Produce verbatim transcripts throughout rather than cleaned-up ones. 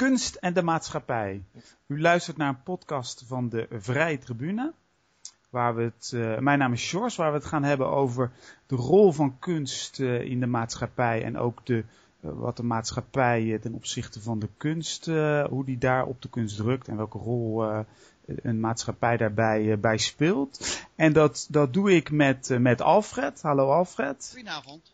kunst en de maatschappij. U luistert naar een podcast van de Vrije Tribune. Waar we het, uh, mijn naam is Sjors, waar we het gaan hebben over de rol van kunst uh, in de maatschappij. En ook de, uh, wat de maatschappij uh, ten opzichte van de kunst, uh, hoe die daar op de kunst drukt. En welke rol uh, een maatschappij daarbij uh, bij speelt. En dat, dat doe ik met, uh, met Alfred. Hallo Alfred. Goedenavond.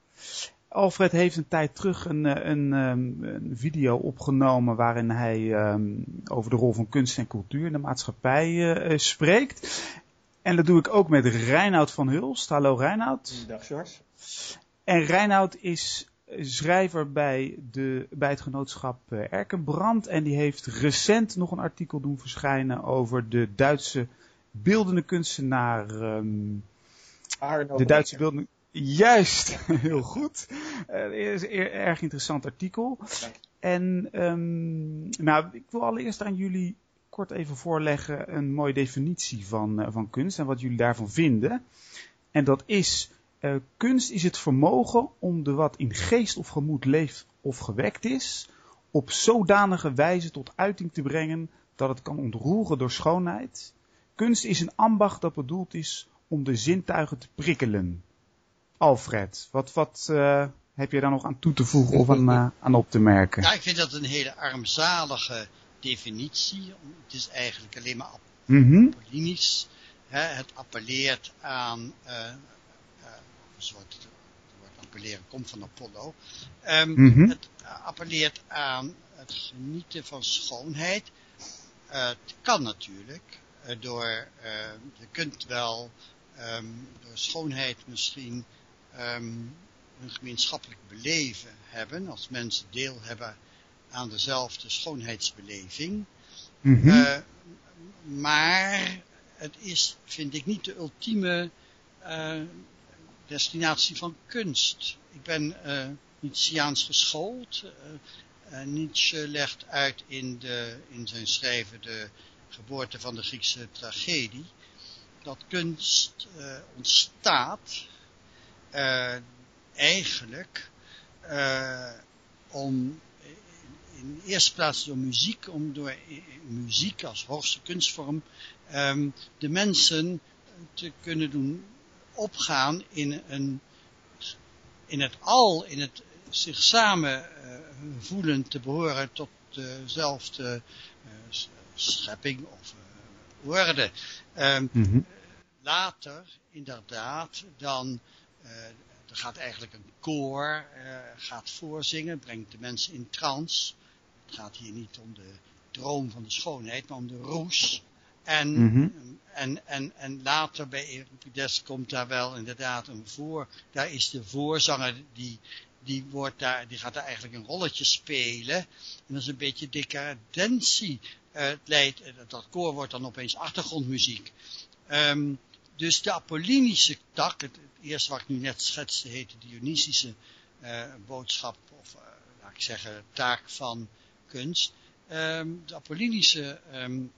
Alfred heeft een tijd terug een, een, een video opgenomen waarin hij um, over de rol van kunst en cultuur in de maatschappij uh, spreekt. En dat doe ik ook met Reinoud van Hulst. Hallo Reinoud. Dag Sjors. En Reinoud is schrijver bij, de, bij het genootschap uh, Erkenbrand. En die heeft recent nog een artikel doen verschijnen over de Duitse beeldende kunstenaar. Um, Arno de Duitse beeldende Juist, heel goed. Het uh, is een erg interessant artikel. En um, nou, ik wil allereerst aan jullie kort even voorleggen een mooie definitie van, uh, van kunst en wat jullie daarvan vinden. En dat is, uh, kunst is het vermogen om de wat in geest of gemoed leeft of gewekt is, op zodanige wijze tot uiting te brengen dat het kan ontroeren door schoonheid. Kunst is een ambacht dat bedoeld is om de zintuigen te prikkelen. Alfred, wat, wat uh, heb je daar nog aan toe te voegen of aan, uh, aan op te merken? Ja, ik vind dat een hele armzalige definitie. Het is eigenlijk alleen maar mm-hmm. apollinisch. Hè? Het appelleert aan, uh, uh, een soort, het woord appelleren komt van Apollo. Um, mm-hmm. Het appelleert aan het genieten van schoonheid. Uh, het kan natuurlijk, uh, door, uh, je kunt wel um, door schoonheid misschien Um, een gemeenschappelijk beleven hebben, als mensen deel hebben aan dezelfde schoonheidsbeleving. Mm-hmm. Uh, maar het is, vind ik, niet de ultieme uh, destinatie van kunst. Ik ben uh, Nietzscheaans geschoold. Uh, uh, Nietzsche legt uit in, de, in zijn schrijven de geboorte van de Griekse tragedie, dat kunst uh, ontstaat Uh, eigenlijk uh, om in de eerste plaats door muziek, om door muziek als hoogste kunstvorm um, de mensen te kunnen doen opgaan in een in het al, in het zich samen uh, voelen te behoren tot dezelfde uh, schepping of uh, orde. Um, mm-hmm. Later, inderdaad, dan Uh, er gaat eigenlijk een koor, uh, gaat voorzingen, brengt de mensen in trance. Het gaat hier niet om de droom van de schoonheid, maar om de roes. En, mm-hmm. en, en, en later bij Euripides komt daar wel inderdaad een voor. Daar is de voorzanger, die, die, wordt daar, die gaat daar eigenlijk een rolletje spelen. En dat is een beetje decadentie. Uh, het leidt, dat koor wordt dan opeens achtergrondmuziek. Um, dus de apollinische tak, het, het eerste wat ik nu net schetste, heet de Dionysische uh, boodschap, of uh, laat ik zeggen, taak van kunst. Um, de apollinische um,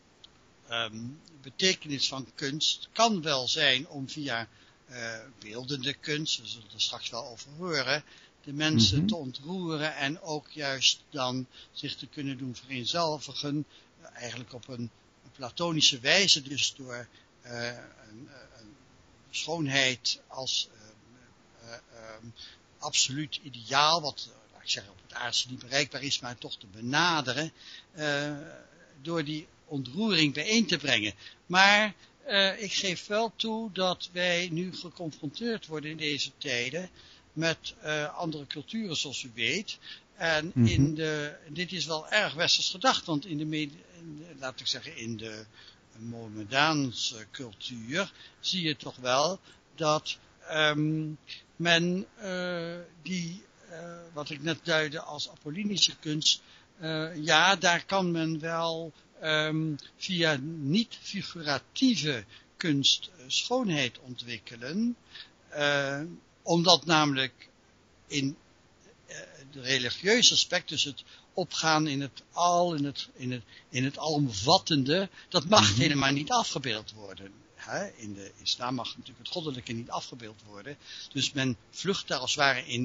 um, betekenis van kunst kan wel zijn om via uh, beeldende kunst, we zullen er straks wel over horen, de mensen mm-hmm. te ontroeren en ook juist dan zich te kunnen doen vereenzelvigen, uh, eigenlijk op een, een platonische wijze, dus door uh, een, een schoonheid als uh, uh, uh, absoluut ideaal, wat uh, laat ik zeggen op het aardse niet bereikbaar is, maar toch te benaderen, uh, door die ontroering bijeen te brengen. Maar uh, ik geef wel toe dat wij nu geconfronteerd worden in deze tijden met uh, andere culturen, zoals u weet. En mm-hmm. in de, dit is wel erg westers gedacht, want in de, med- in de laat ik zeggen, in de Mohammedaanse cultuur zie je toch wel dat um, men uh, die, uh, wat ik net duidde als apollinische kunst, uh, ja, daar kan men wel um, via niet-figuratieve kunst uh, schoonheid ontwikkelen, uh, omdat namelijk in uh, de religieuze aspect, dus het opgaan in het al, in het, in het, in het alomvattende, dat mag mm-hmm. helemaal niet afgebeeld worden. He, in de islam mag natuurlijk het goddelijke niet afgebeeld worden. Dus men vlucht daar als het ware in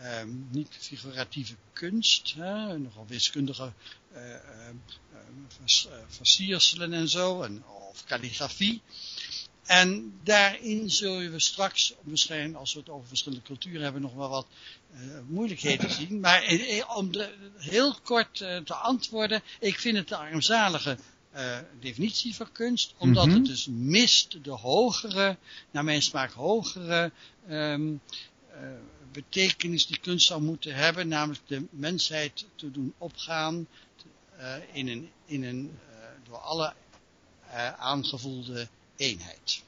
um, niet figuratieve kunst, hè, nogal wiskundige uh, uh, vers, uh, versierselen en zo, en, of kalligrafie. En daarin zullen we straks, misschien als we het over verschillende culturen hebben, nog wel wat uh, moeilijkheden zien. Maar uh, om de, heel kort uh, te antwoorden, ik vind het de armzalige uh, definitie van kunst, omdat mm-hmm. het dus mist de hogere, naar mijn smaak hogere um, uh, betekenis die kunst zou moeten hebben, namelijk de mensheid te doen opgaan uh, in een, in een uh, door alle uh, aangevoelde eenheid.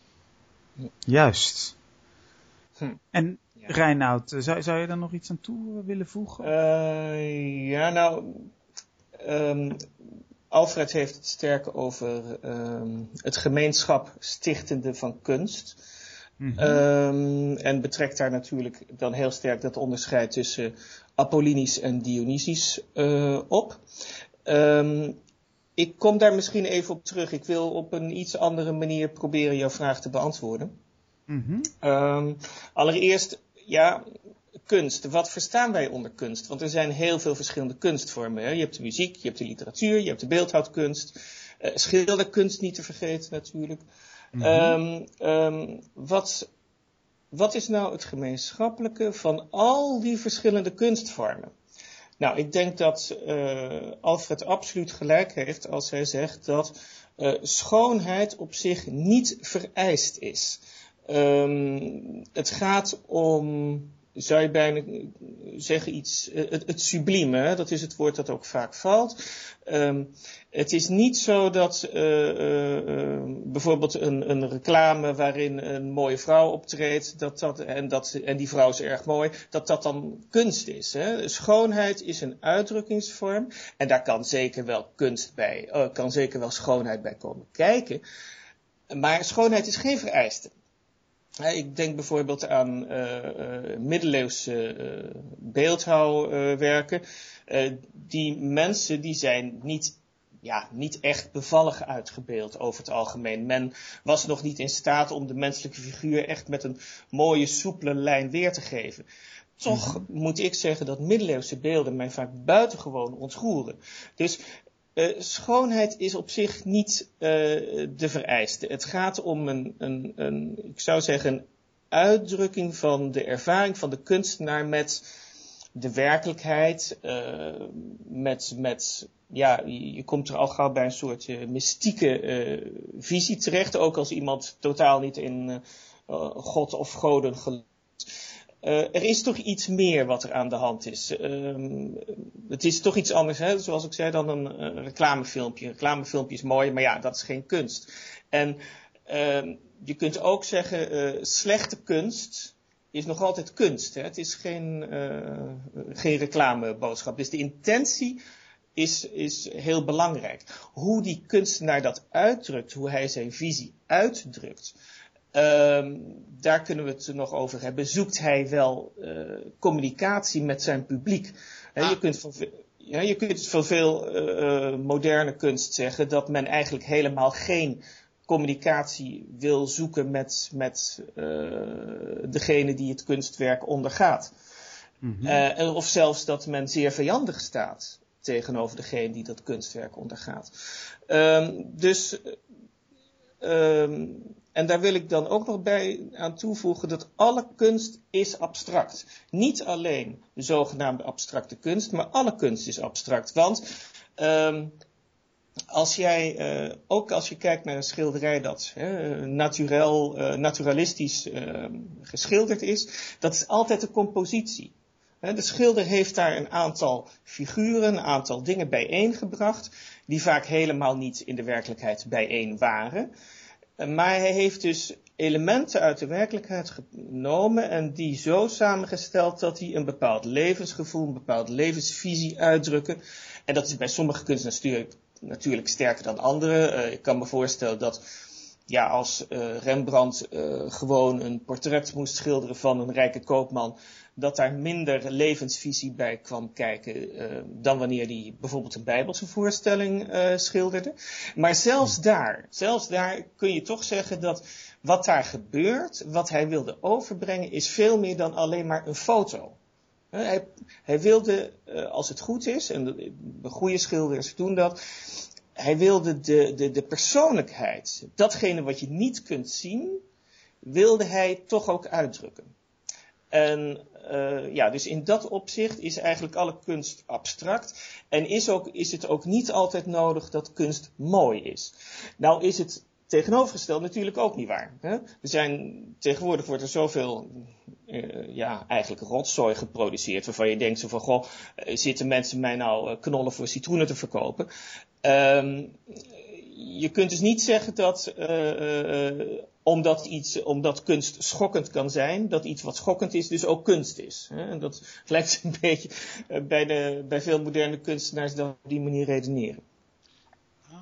Juist. Hm. En ja. Reinoud, zou, zou je daar nog iets aan toe willen voegen? Uh, ja, nou, um, Alfred heeft het sterk over um, het gemeenschap stichtende van kunst. Mm-hmm. Um, en betrekt daar natuurlijk dan heel sterk dat onderscheid tussen Apollinisch en Dionysisch uh, op. Um, Ik kom daar misschien even op terug. Ik wil op een iets andere manier proberen jouw vraag te beantwoorden. Mm-hmm. Um, allereerst, ja, kunst. Wat verstaan wij onder kunst? Want er zijn heel veel verschillende kunstvormen. Hè? Je hebt de muziek, je hebt de literatuur, je hebt de beeldhouwkunst. Uh, schilderkunst niet te vergeten natuurlijk. Mm-hmm. Um, um, wat, wat is nou het gemeenschappelijke van al die verschillende kunstvormen? Nou, ik denk dat uh, Alfred absoluut gelijk heeft als hij zegt dat uh, schoonheid op zich niet vereist is. Um, het gaat om, zou je bijna zeggen, iets, uh, het, het sublieme, hè? Dat is het woord dat ook vaak valt. Um, het is niet zo dat uh, uh, uh, bijvoorbeeld een, een reclame waarin een mooie vrouw optreedt, dat dat, en, dat, en die vrouw is erg mooi, dat dat dan kunst is. Hè? Schoonheid is een uitdrukkingsvorm en daar kan zeker wel kunst bij, uh, kan zeker wel schoonheid bij komen kijken. Maar schoonheid is geen vereiste. Ik denk bijvoorbeeld aan uh, uh, middeleeuwse uh, beeldhouwwerken. Uh, die mensen die zijn niet, ja, niet echt bevallig uitgebeeld over het algemeen. Men was nog niet in staat om de menselijke figuur echt met een mooie, soepele lijn weer te geven. Toch mm-hmm. moet ik zeggen dat middeleeuwse beelden mij vaak buitengewoon ontroeren. Dus Uh, schoonheid is op zich niet uh, de vereiste. Het gaat om een, een, een, ik zou zeggen, een uitdrukking van de ervaring van de kunstenaar met de werkelijkheid, uh, met, met, ja, je, je komt er al gauw bij een soort uh, mystieke uh, visie terecht, ook als iemand totaal niet in uh, God of goden gelooft. Uh, er is toch iets meer wat er aan de hand is. Uh, het is toch iets anders, hè? Zoals ik zei, dan een, een reclamefilmpje. Een reclamefilmpje is mooi, maar ja, dat is geen kunst. En uh, je kunt ook zeggen, uh, slechte kunst is nog altijd kunst. Hè? Het is geen, uh, geen reclameboodschap. Dus de intentie is, is heel belangrijk. Hoe die kunstenaar dat uitdrukt, hoe hij zijn visie uitdrukt, Um, daar kunnen we het nog over hebben. Zoekt hij wel uh, communicatie met zijn publiek? Ah. Je kunt van, ja, je kunt van veel uh, moderne kunst zeggen dat men eigenlijk helemaal geen communicatie wil zoeken met, met uh, degene die het kunstwerk ondergaat. Mm-hmm. Uh, of zelfs dat men zeer vijandig staat tegenover degene die dat kunstwerk ondergaat. Um, dus Um, en daar wil ik dan ook nog bij aan toevoegen dat alle kunst is abstract. Niet alleen de zogenaamde abstracte kunst, maar alle kunst is abstract. Want um, als jij, uh, ook als je kijkt naar een schilderij dat uh, naturel, uh, naturalistisch uh, geschilderd is, dat is altijd een compositie. De schilder heeft daar een aantal figuren, een aantal dingen bijeengebracht, die vaak helemaal niet in de werkelijkheid bijeen waren. Maar hij heeft dus elementen uit de werkelijkheid genomen en die zo samengesteld dat die een bepaald levensgevoel, een bepaalde levensvisie uitdrukken. En dat is bij sommige kunstenaars natuurlijk, natuurlijk sterker dan andere. Uh, ik kan me voorstellen dat ja, als uh, Rembrandt uh, gewoon een portret moest schilderen van een rijke koopman, dat daar minder levensvisie bij kwam kijken uh, dan wanneer hij bijvoorbeeld een Bijbelse voorstelling uh, schilderde. Maar zelfs daar, zelfs daar kun je toch zeggen dat wat daar gebeurt, wat hij wilde overbrengen, is veel meer dan alleen maar een foto. Hij, hij wilde, uh, als het goed is, en de, de goede schilders doen dat, hij wilde de, de, de persoonlijkheid, datgene wat je niet kunt zien, wilde hij toch ook uitdrukken. En uh, ja, dus in dat opzicht is eigenlijk alle kunst abstract. En is, ook, is het ook niet altijd nodig dat kunst mooi is. Nou is het tegenovergesteld natuurlijk ook niet waar. Hè? Er zijn, tegenwoordig wordt er zoveel, uh, ja, eigenlijk rotzooi geproduceerd, waarvan je denkt zo van, goh, zitten mensen mij nou uh, knollen voor citroenen te verkopen? Um, je kunt dus niet zeggen dat, uh, uh, omdat, iets, omdat kunst schokkend kan zijn, dat iets wat schokkend is dus ook kunst is. Hè? En dat lijkt een beetje uh, bij, de, bij veel moderne kunstenaars dat op die manier redeneren. Ah.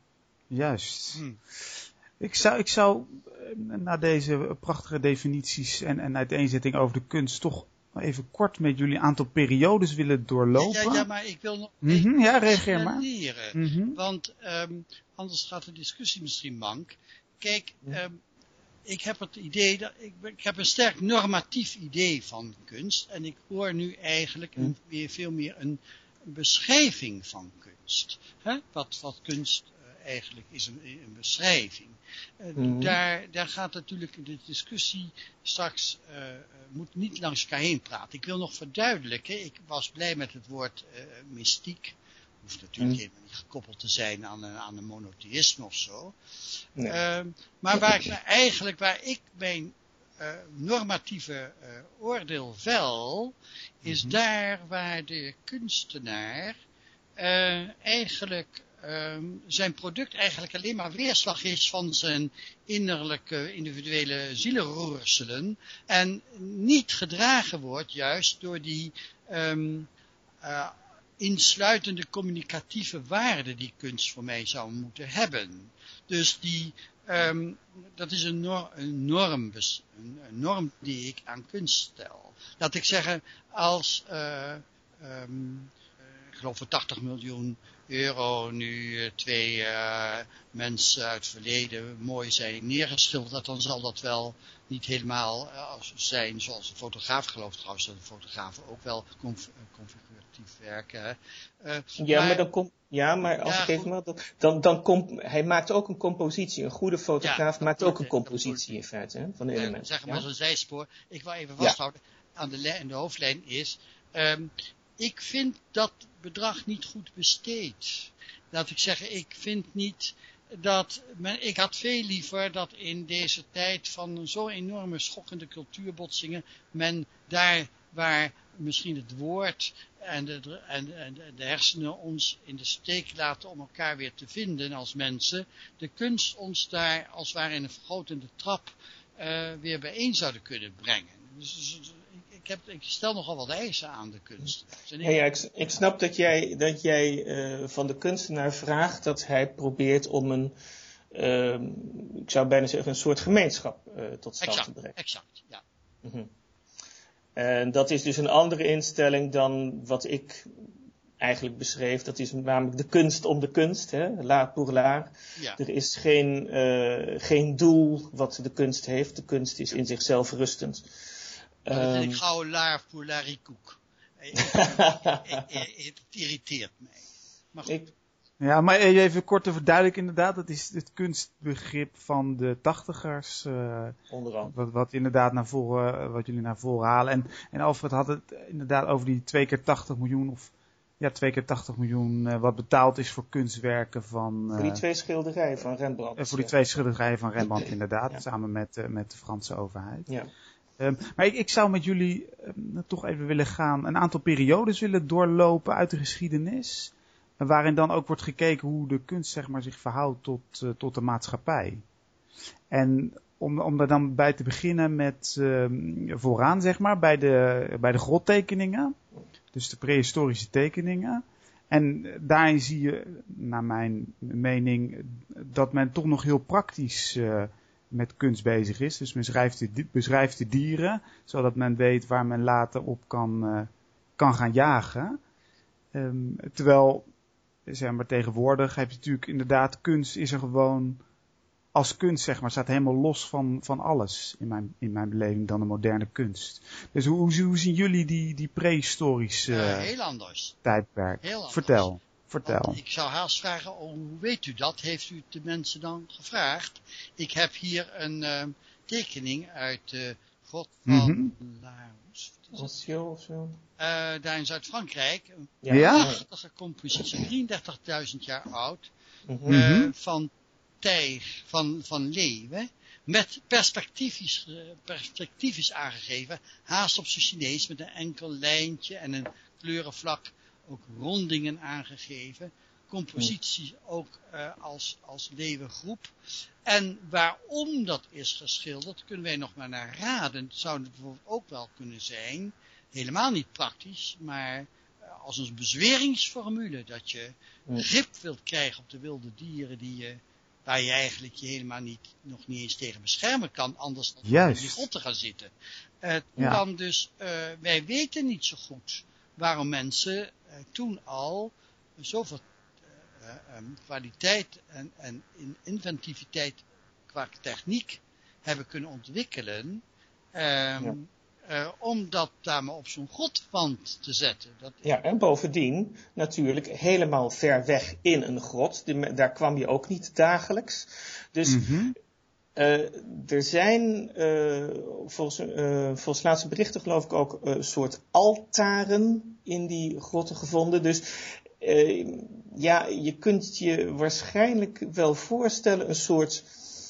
Juist. Hm. Ik zou, ik zou na deze prachtige definities en, en uiteenzetting over de kunst toch even kort met jullie een aantal periodes willen doorlopen. Ja, ja, ja, maar ik wil nog mm-hmm, ja, reageer maar. Mm-hmm. Want um, anders gaat de discussie misschien mank. Kijk, um, ik heb het idee, dat ik, ik heb een sterk normatief idee van kunst. En ik hoor nu eigenlijk een, meer, veel meer een beschrijving van kunst. Hè? Wat, wat kunst uh, eigenlijk is, een, een beschrijving. Uh, mm. daar, daar gaat natuurlijk de discussie straks, uh, moet niet langs elkaar heen praten. Ik wil nog verduidelijken, ik was blij met het woord uh, mystiek. Hoeft natuurlijk mm. helemaal niet gekoppeld te zijn aan een, aan een monotheïsme of zo. Nee. Uh, maar waar ik eigenlijk, waar ik mijn uh, normatieve uh, oordeel vel, is mm-hmm. daar waar de kunstenaar uh, eigenlijk Um, zijn product eigenlijk alleen maar weerslag is van zijn innerlijke individuele zielenroerselen en niet gedragen wordt juist door die um, uh, insluitende communicatieve waarde die kunst voor mij zou moeten hebben. Dus die, um, dat is een, nor- een, norm, een, een norm die ik aan kunst stel. Laat ik zeggen, als uh, um, ik geloof voor tachtig miljoen euro nu uh, twee uh, mensen uit het verleden mooi zijn neergeschilderd, dan zal dat wel niet helemaal uh, zijn zoals een fotograaf gelooft trouwens dat de fotografen ook wel conf- configuratief werken. Uh, ja, maar, maar dan komt, ja, maar als ja, ik even dan, dan, dan komt, hij maakt ook een compositie. Een goede fotograaf ja, maakt ook een compositie in feite, hè, van de ja, elementen. Zeg maar ja? Zo'n zijspoor. Ik wil even vasthouden ja. aan de, le- de hoofdlijn is, um, ik vind dat bedrag niet goed besteed. Laat ik zeggen, ik vind niet dat, men, ik had veel liever dat in deze tijd van zo'n enorme schokkende cultuurbotsingen, men daar waar misschien het woord en de, en, en de hersenen ons in de steek laten om elkaar weer te vinden als mensen, de kunst ons daar als het ware in een vergrotende trap uh, weer bijeen zouden kunnen brengen. Dus, dus Ik, heb, ik stel nogal wat eisen aan de kunst. Ik... Ja, ja, ik, ik snap dat jij, dat jij uh, van de kunstenaar vraagt dat hij probeert om een, uh, ik zou bijna zeggen, een soort gemeenschap uh, tot stand exact, te brengen. Exact, ja. Mm-hmm. En dat is dus een andere instelling dan wat ik eigenlijk beschreef. Dat is namelijk de kunst om de kunst, hè? L'art pour l'art. Ja. Er is geen, uh, geen doel wat de kunst heeft. De kunst is in zichzelf rustend. Dat vind ik gauw l'art pour l'haricot. Het irriteert mij. Maar goed. Ik... Ja, maar even kort te verduidelijken inderdaad. Dat is het kunstbegrip van de tachtigers. Uh, Onderhand. Wat, wat inderdaad naar voren, wat jullie naar voren halen. En, en Alfred had het inderdaad over die twee keer tachtig miljoen of ja, twee keer tachtig miljoen uh, wat betaald is voor kunstwerken van... Uh, voor die twee schilderijen van Rembrandt. Uh, voor die twee schilderijen van Rembrandt inderdaad. Ja. Samen met, uh, met de Franse overheid. Ja. Um, maar ik, ik zou met jullie um, toch even willen gaan, een aantal periodes willen doorlopen uit de geschiedenis. Waarin dan ook wordt gekeken hoe de kunst zeg maar, zich verhoudt tot, uh, tot de maatschappij. En om, om daar dan bij te beginnen met uh, vooraan, zeg maar, bij de, bij de grottekeningen. Dus de prehistorische tekeningen. En daarin zie je, naar mijn mening, dat men toch nog heel praktisch uh, met kunst bezig is. Dus men schrijft de, beschrijft de dieren, zodat men weet waar men later op kan, uh, kan gaan jagen. Um, terwijl, zeg maar, tegenwoordig heb je natuurlijk inderdaad, kunst is er gewoon als kunst, zeg maar, staat helemaal los van, van alles in mijn, in mijn beleving dan de moderne kunst. Dus hoe, hoe, hoe zien jullie die, die prehistorische uh, heel anders. tijdperk? Heel anders. Vertel. Vertel. Want ik zou haast vragen, oh, hoe weet u dat? Heeft u het de mensen dan gevraagd? Ik heb hier een uh, tekening uit de grot van mm-hmm. Laos. Osio of zo? Uh, daar in Zuid-Frankrijk. Een ja? prachtige compositie, drieëndertigduizend jaar oud. Mm-hmm. Uh, van tijg, van, van leeuwen. Met perspectiefjes, perspectiefjes aangegeven. Haast op zijn Chinees met een enkel lijntje en een kleurenvlak. Ook rondingen aangegeven. Composities ook uh, als, als leeuwengroep. En waarom dat is geschilderd, kunnen wij nog maar naar raden. Het zou bijvoorbeeld ook wel kunnen zijn, helemaal niet praktisch, maar uh, als een bezweringsformule. Dat je grip wilt krijgen op de wilde dieren die je, waar je eigenlijk je helemaal niet, nog niet eens tegen beschermen kan. Anders dan in die grot te gaan zitten. Uh, ja. Dan dus, uh, wij weten niet zo goed waarom mensen uh, toen al zoveel uh, um, kwaliteit en, en inventiviteit qua techniek hebben kunnen ontwikkelen. Um, ja. uh, om dat daar maar op zo'n grotwand te zetten. Dat ja, en bovendien natuurlijk helemaal ver weg in een grot. Die, daar kwam je ook niet dagelijks. Dus mm-hmm. Uh, er zijn, uh, volgens, uh, volgens laatste berichten geloof ik ook, een uh, soort altaren in die grotten gevonden. Dus uh, ja, je kunt je waarschijnlijk wel voorstellen een soort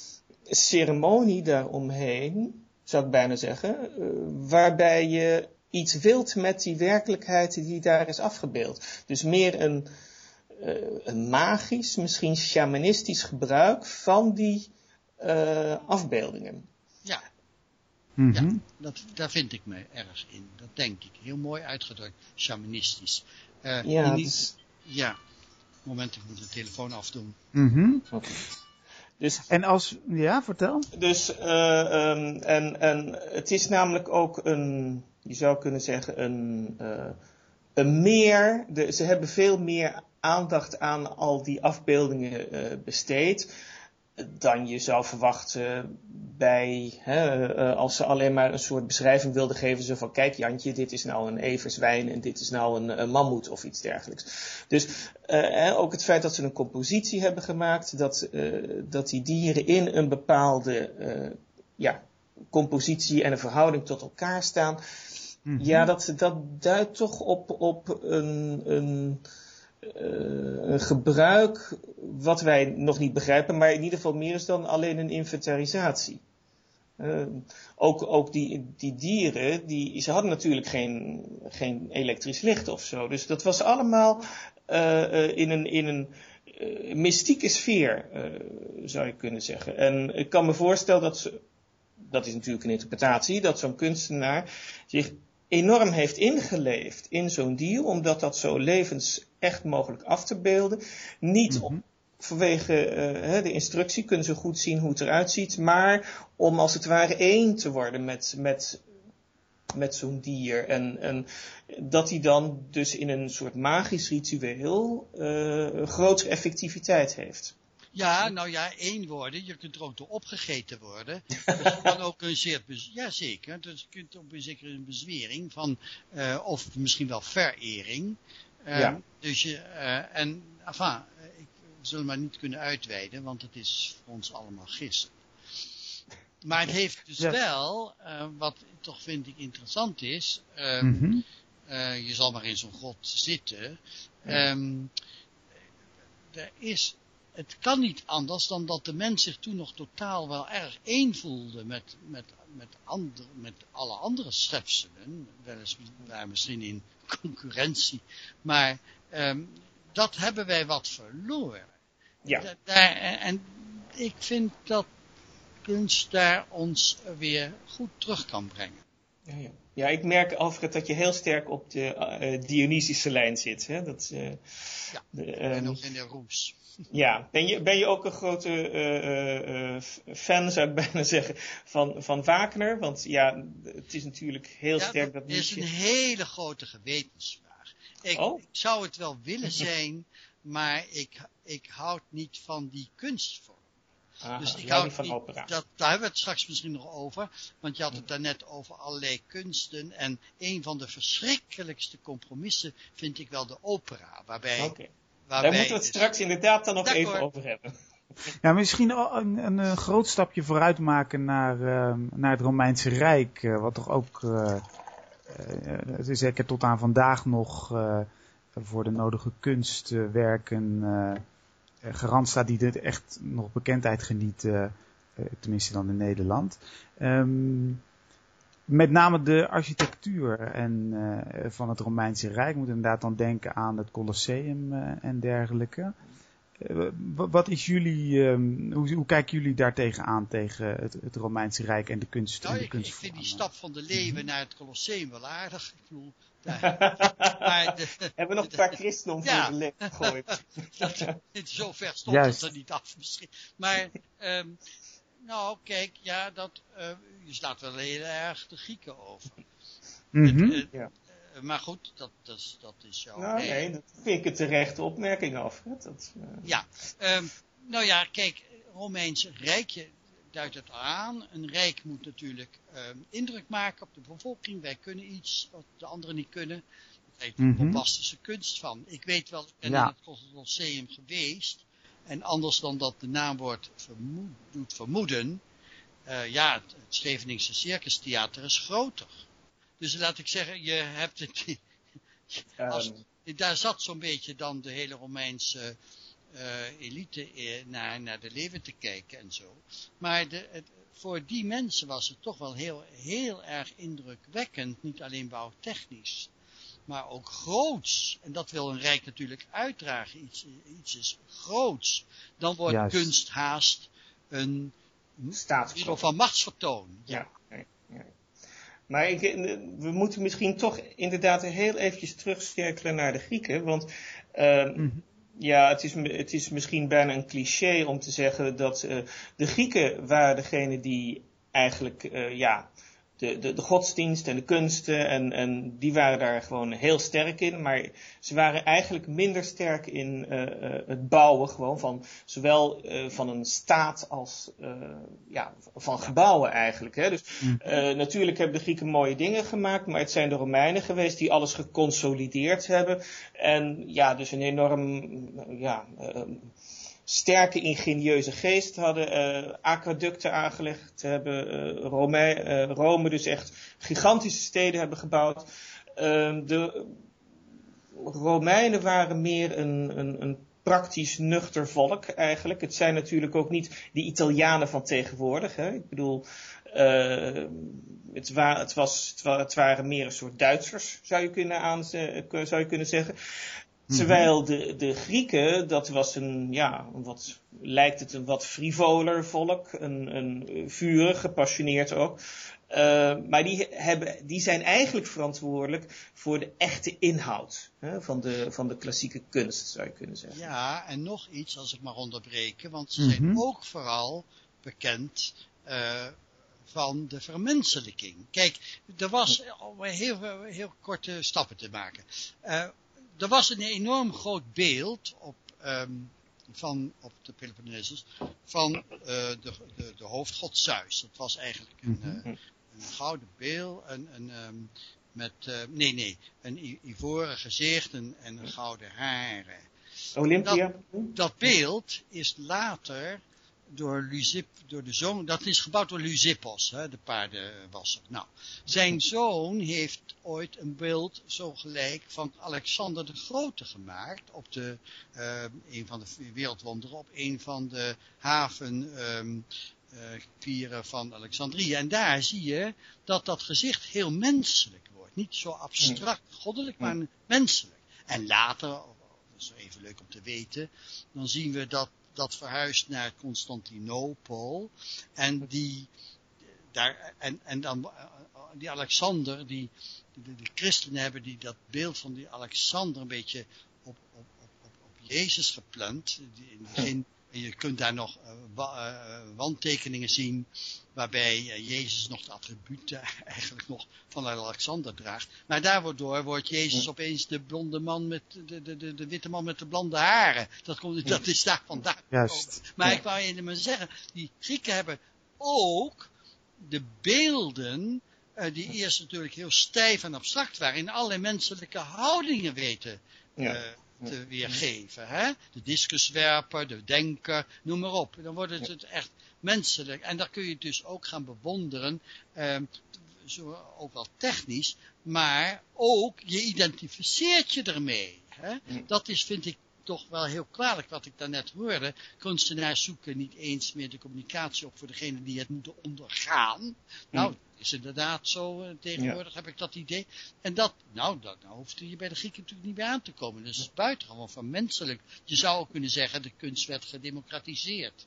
ceremonie daaromheen, zou ik bijna zeggen, uh, waarbij je iets wilt met die werkelijkheid die daar is afgebeeld. Dus meer een, uh, een magisch, misschien shamanistisch gebruik van die Uh, afbeeldingen. Ja, mm-hmm. ja dat, daar vind ik me erg in. Dat denk ik. Heel mooi uitgedrukt. Shamanistisch. Uh, ja, niet, dus... ja. Moment, ik moet de telefoon afdoen. Mm-hmm. Okay. Dus, en als, ja, vertel. Dus, uh, um, en, en het is namelijk ook een, je zou kunnen zeggen, een, uh, een meer, de, ze hebben veel meer aandacht aan al die afbeeldingen uh, besteed dan je zou verwachten bij, hè, uh, als ze alleen maar een soort beschrijving wilden geven, zo van, kijk Jantje, dit is nou een everzwijn en dit is nou een, een mammoet of iets dergelijks. Dus uh, hè, ook het feit dat ze een compositie hebben gemaakt, dat, uh, dat die dieren in een bepaalde uh, ja, compositie en een verhouding tot elkaar staan, mm-hmm. ja, dat, dat duidt toch op, op een, een Uh, een gebruik wat wij nog niet begrijpen, maar in ieder geval meer is dan alleen een inventarisatie. Uh, ook ook die, die dieren, die, ze hadden natuurlijk geen, geen elektrisch licht of zo. Dus dat was allemaal uh, uh, in een, in een uh, mystieke sfeer, uh, zou je kunnen zeggen. En ik kan me voorstellen dat ze, dat is natuurlijk een interpretatie, dat zo'n kunstenaar zich enorm heeft ingeleefd in zo'n dier, omdat dat zo levensecht mogelijk af te beelden. Niet mm-hmm. op, vanwege uh, de instructie kunnen ze goed zien hoe het eruit ziet, maar om als het ware één te worden met, met, met zo'n dier. En, en dat hij dan dus in een soort magisch ritueel uh, grotere effectiviteit heeft. Ja, nou ja, één worden. Je kunt er ook door opgegeten worden. Dus je kan ook een zeer, bez- ja zeker. Dus je kunt ook een zeker een bezwering van, uh, of misschien wel verering. Uh, ja. Dus je, uh, en, enfin, ik zul maar niet kunnen uitweiden, want het is voor ons allemaal gissen. Maar het heeft dus ja. wel, uh, wat toch vind ik interessant is, uh, mm-hmm. uh, je zal maar in zo'n grot zitten, um, er is, het kan niet anders dan dat de mens zich toen nog totaal wel erg één voelde met, met, met, andere, met alle andere schepselen. Weliswaar misschien in concurrentie. Maar um, dat hebben wij wat verloren. Ja. Da- daar, en ik vind dat kunst daar ons weer goed terug kan brengen. Ja, ja. ja ik merk, Alfred, dat je heel sterk op de uh, Dionysische lijn zit. Hè? Dat, uh, ja, de, um, en nog in de roes. Ja, ben je, ben je ook een grote uh, uh, fan, zou ik bijna zeggen, van, van Wagner? Want ja, het is natuurlijk heel ja, sterk dat... Het is een hele grote gewetensvraag. Ik, oh? ik zou het wel willen zijn, maar ik, ik houd niet van die kunstvorm. Aha, dus ik jij hou niet van niet, opera. dat, daar hebben we het straks misschien nog over. Want je had het daarnet over allerlei kunsten. En een van de verschrikkelijkste compromissen vind ik wel de opera. Waarbij, Okay. waarbij Daar moeten we het straks inderdaad dan nog even over hebben. Ja, misschien een, een, een groot stapje vooruit maken naar, uh, naar het Romeinse Rijk. Uh, wat toch ook, uh, uh, zeker tot aan vandaag nog, uh, voor de nodige kunstwerken uh, garant staat, die dit echt nog bekendheid geniet. Uh, uh, tenminste dan in Nederland. Um, met name de architectuur en, uh, van het Romeinse Rijk. Moet inderdaad dan denken aan het Colosseum uh, en dergelijke. Uh, wat is jullie, um, hoe, hoe kijken jullie daar tegenaan, tegen het, het Romeinse Rijk en de kunst? Nou, en de ik, ik vind die stap van de leeuwen mm-hmm. naar het Colosseum wel aardig. Ik bedoel, daar, maar de, hebben we nog een paar christenen om ja. voor de leeuw gegooid. dat, zo ver stond Juist. het er niet af misschien. Maar, um, nou kijk, ja, dat, uh, je slaat wel heel erg de Grieken over. Mm-hmm. het, uh, ja. Maar goed, dat, dat, is, dat is jouw... Nou, nee, nee, dat vind ik een terechte opmerking af. Dat, uh... Ja, um, nou ja, kijk, Romeins Rijkje duidt het aan. Een rijk moet natuurlijk um, indruk maken op de bevolking. Wij kunnen iets wat de anderen niet kunnen. Dat heet mm-hmm. een bombastische kunst van. Ik weet wel, ik ben ja. in het Colosseum geweest. En anders dan dat de naamwoord vermoed, doet vermoeden. Uh, ja, het, het Scheveningse Circus Theater is groter. Dus laat ik zeggen, je hebt het, als, daar zat zo'n beetje dan de hele Romeinse uh, elite naar, naar de leeuwen te kijken en zo. Maar de, het, voor die mensen was het toch wel heel, heel erg indrukwekkend, niet alleen bouwtechnisch, maar ook groots. En dat wil een rijk natuurlijk uitdragen, iets, iets is groots. Dan wordt Juist. kunst haast een middel van machtsvertoon. Ja. Ja. Ja. Maar ik, we moeten misschien toch inderdaad heel eventjes terugcirkelen naar de Grieken. Want uh, mm-hmm. ja, het is, het is misschien bijna een cliché om te zeggen dat uh, de Grieken waren degene die eigenlijk, uh, ja, de, de, de godsdienst en de kunsten en, en die waren daar gewoon heel sterk in. Maar ze waren eigenlijk minder sterk in uh, uh, het bouwen gewoon van zowel uh, van een staat als uh, ja, van gebouwen eigenlijk. Hè. Dus uh, natuurlijk hebben de Grieken mooie dingen gemaakt, maar het zijn de Romeinen geweest die alles geconsolideerd hebben. En ja, dus een enorm ja, uh, sterke ingenieuze geest hadden, uh, aquaducten aangelegd hebben, uh, Rome, uh, Rome dus echt gigantische steden hebben gebouwd. Uh, de Romeinen waren meer een, een, een praktisch nuchter volk eigenlijk. Het zijn natuurlijk ook niet de Italianen van tegenwoordig. Hè? Ik bedoel, uh, het, wa- het, was, het, wa- het waren meer een soort Duitsers, zou je kunnen, aanze- zou je kunnen zeggen. Terwijl de, de Grieken, dat was een, ja, een wat, lijkt het een wat frivoler volk, een, een vurig, gepassioneerd ook. Uh, maar die, hebben, die zijn eigenlijk verantwoordelijk voor de echte inhoud hè, van, de, van de klassieke kunst, zou je kunnen zeggen. Ja, en nog iets, als ik mag onderbreken, want ze zijn mm-hmm. ook vooral bekend uh, van de vermenselijking. Kijk, er was, om heel, heel korte stappen te maken. Uh, Er was een enorm groot beeld op, um, van, op de Peloponnesus van uh, de, de, de hoofdgod Zeus. Dat was eigenlijk een, uh, een gouden beeld, een, een, um, met, uh, nee, nee, een ivoren gezicht en, en een gouden haren. Olympia. Dat, dat beeld is later door Lysipp, door de zoon, dat is gebouwd door Lysippos, hè, de paardenwasser. Nou, zijn zoon heeft ooit een beeld zo gelijk van Alexander de Grote gemaakt op de, uh, een van de wereldwonderen, op een van de havenpieren um, uh, van Alexandrië. En daar zie je dat dat gezicht heel menselijk wordt. Niet zo abstract goddelijk, maar menselijk. En later, dat is even leuk om te weten, dan zien we dat dat verhuist naar Constantinopel en die daar en en dan die Alexander, die de, de christenen hebben die dat beeld van die Alexander een beetje op op op op, op Jezus geplant, die in het begin En je kunt daar nog uh, wa- uh, wandtekeningen zien waarbij uh, Jezus nog de attributen eigenlijk nog van Alexander draagt. Maar daardoor wordt Jezus opeens de blonde man met de, de, de, de witte man met de blonde haren. Dat, komt, dat is daar vandaan gekomen. Maar ja. Ik wou je maar zeggen, die Grieken hebben ook de beelden, uh, die eerst natuurlijk heel stijf en abstract waren, in allerlei menselijke houdingen weten uh, ja. te weergeven. Hè? De discuswerper, de denker, noem maar op. Dan wordt het, het echt menselijk. En daar kun je dus ook gaan bewonderen, uh, zo, ook wel technisch, maar ook je identificeert je ermee. Hè? Dat is, vind ik, toch wel heel kwalijk wat ik daarnet hoorde. Kunstenaars zoeken niet eens meer de communicatie op voor degene die het moeten ondergaan. Nou, dat is inderdaad zo. Uh, tegenwoordig ja. heb ik dat idee. En dat, nou, dat nou hoefde je bij de Grieken natuurlijk niet meer aan te komen. Dus het is buitengewoon van menselijk. Je zou ook kunnen zeggen, de kunst werd gedemocratiseerd.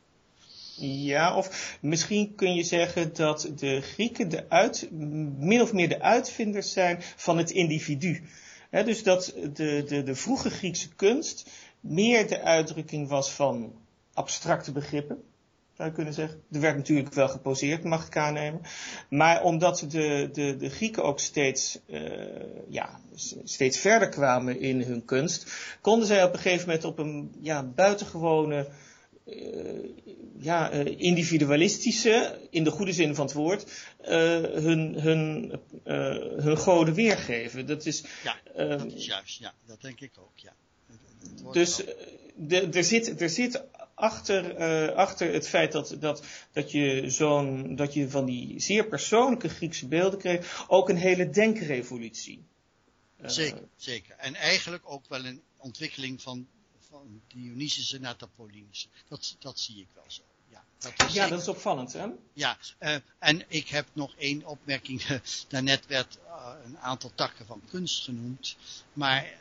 Ja, of misschien kun je zeggen dat de Grieken de uit, min of meer de uitvinders zijn van het individu. He, dus dat de, de, de vroege Griekse kunst meer de uitdrukking was van abstracte begrippen, zou je kunnen zeggen. Er werd natuurlijk wel geposeerd, mag ik aannemen. Maar omdat de, de, de Grieken ook steeds, uh, ja, steeds verder kwamen in hun kunst, konden zij op een gegeven moment op een ja, buitengewone, uh, ja, uh, individualistische, in de goede zin van het woord, uh, hun, hun, uh, hun goden weergeven. Dat is, ja, uh, dat is juist, ja, dat denk ik ook, ja. Dus er zit, er zit achter, uh, achter het feit dat, dat, dat, je zo'n, dat je van die zeer persoonlijke Griekse beelden kreeg, ook een hele denkrevolutie. Uh, zeker, zeker. En eigenlijk ook wel een ontwikkeling van, van Dionysus naar Apollonius. Dat, dat zie ik wel zo. Ja, dat is, ja, dat is opvallend, hè? Ja, uh, en ik heb nog één opmerking. Daarnet werd uh, een aantal takken van kunst genoemd, maar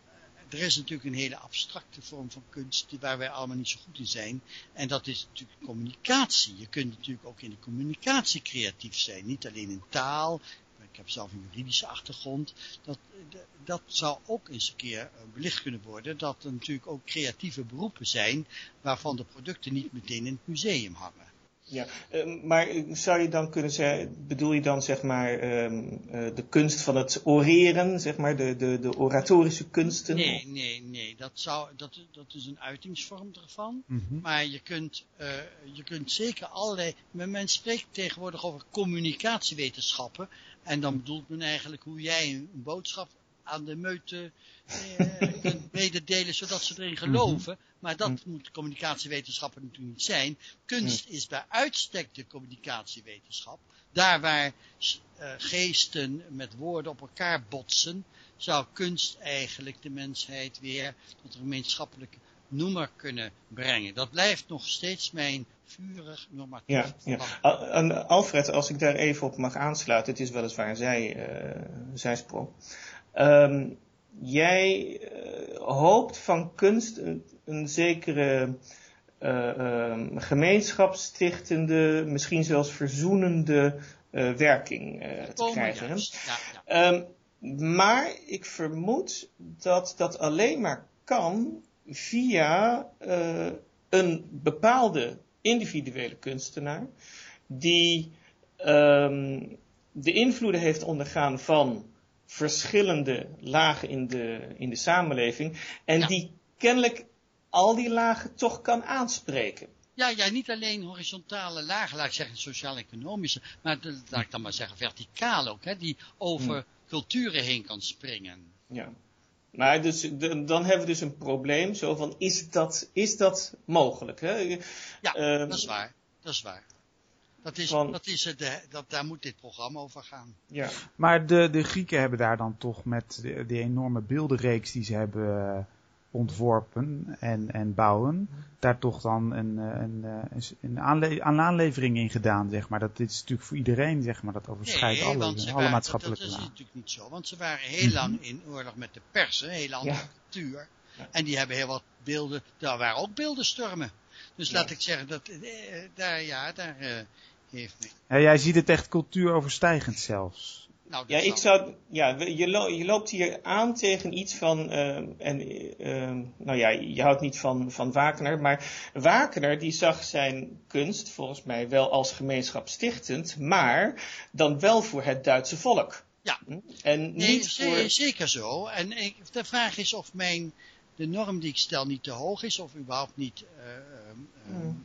er is natuurlijk een hele abstracte vorm van kunst waar wij allemaal niet zo goed in zijn. En dat is natuurlijk communicatie. Je kunt natuurlijk ook in de communicatie creatief zijn. Niet alleen in taal. Ik heb zelf een juridische achtergrond. Dat, dat zou ook eens een keer belicht kunnen worden. Dat er natuurlijk ook creatieve beroepen zijn waarvan de producten niet meteen in het museum hangen. Ja, uh, maar zou je dan kunnen zeggen, bedoel je dan zeg maar um, uh, de kunst van het oreren, zeg maar, de, de, de oratorische kunsten? Nee, nee, nee, dat, zou, dat, dat is een uitingsvorm ervan. Mm-hmm. Maar je kunt, uh, je kunt zeker allerlei, men spreekt tegenwoordig over communicatiewetenschappen. En dan bedoelt men eigenlijk hoe jij een boodschap aan de meute eh, kunt mededelen zodat ze erin geloven. Maar dat moet communicatiewetenschappen natuurlijk niet zijn. Kunst is bij uitstek de communicatiewetenschap. Daar waar uh, geesten met woorden op elkaar botsen, zou kunst eigenlijk de mensheid weer tot een gemeenschappelijke noemer kunnen brengen. Dat blijft nog steeds mijn vurig normatief. Ja, ja. Alfred, als ik daar even op mag aansluiten, het is weliswaar een zij, uh, zijsprong. Um, jij uh, hoopt van kunst een, een zekere uh, uh, gemeenschapsstichtende, misschien zelfs verzoenende uh, werking uh, te krijgen. Ja, ja. Um, maar ik vermoed dat dat alleen maar kan via uh, een bepaalde individuele kunstenaar die um, de invloeden heeft ondergaan van verschillende lagen in de, in de samenleving en ja. die kennelijk al die lagen toch kan aanspreken. Ja, ja, niet alleen horizontale lagen, laat ik zeggen sociaal-economische, maar laat ik dan maar zeggen verticaal ook, hè, die over hmm. culturen heen kan springen. Ja. Maar dus, de, dan hebben we dus een probleem, zo van, is dat, is dat mogelijk? Hè? Ja, uh, dat is waar, dat is waar. Dat is, van, dat is het, dat, daar moet dit programma over gaan. Ja. Maar de, de Grieken hebben daar dan toch met de, de enorme beeldenreeks die ze hebben ontworpen en, en bouwen, daar toch dan een, een, een, een, aanle- een aanlevering in gedaan, zeg maar. Dat is natuurlijk voor iedereen, zeg maar, dat overschrijdt nee, alle, want alle waren, maatschappelijke lagen. Dat, lagen. dat is natuurlijk niet zo, want ze waren heel mm-hmm. lang in oorlog met de persen, een hele andere ja. cultuur. Ja. En die hebben heel wat beelden, daar waren ook beeldenstormen. Dus ja. laat ik zeggen, dat eh, daar, ja, daar... Uh, heeft ja, jij ziet het echt cultuuroverstijgend zelfs. Nou, ja, ik zou, ja, je, lo, je loopt hier aan tegen iets van, uh, en, uh, nou ja, je houdt niet van, van Wagner, maar Wagner die zag zijn kunst volgens mij wel als gemeenschapsstichtend, maar dan wel voor het Duitse volk. Ja, en nee, niet voor... zeker zo. En ik, de vraag is of mijn, de norm die ik stel niet te hoog is, of überhaupt niet... Uh, um, hmm.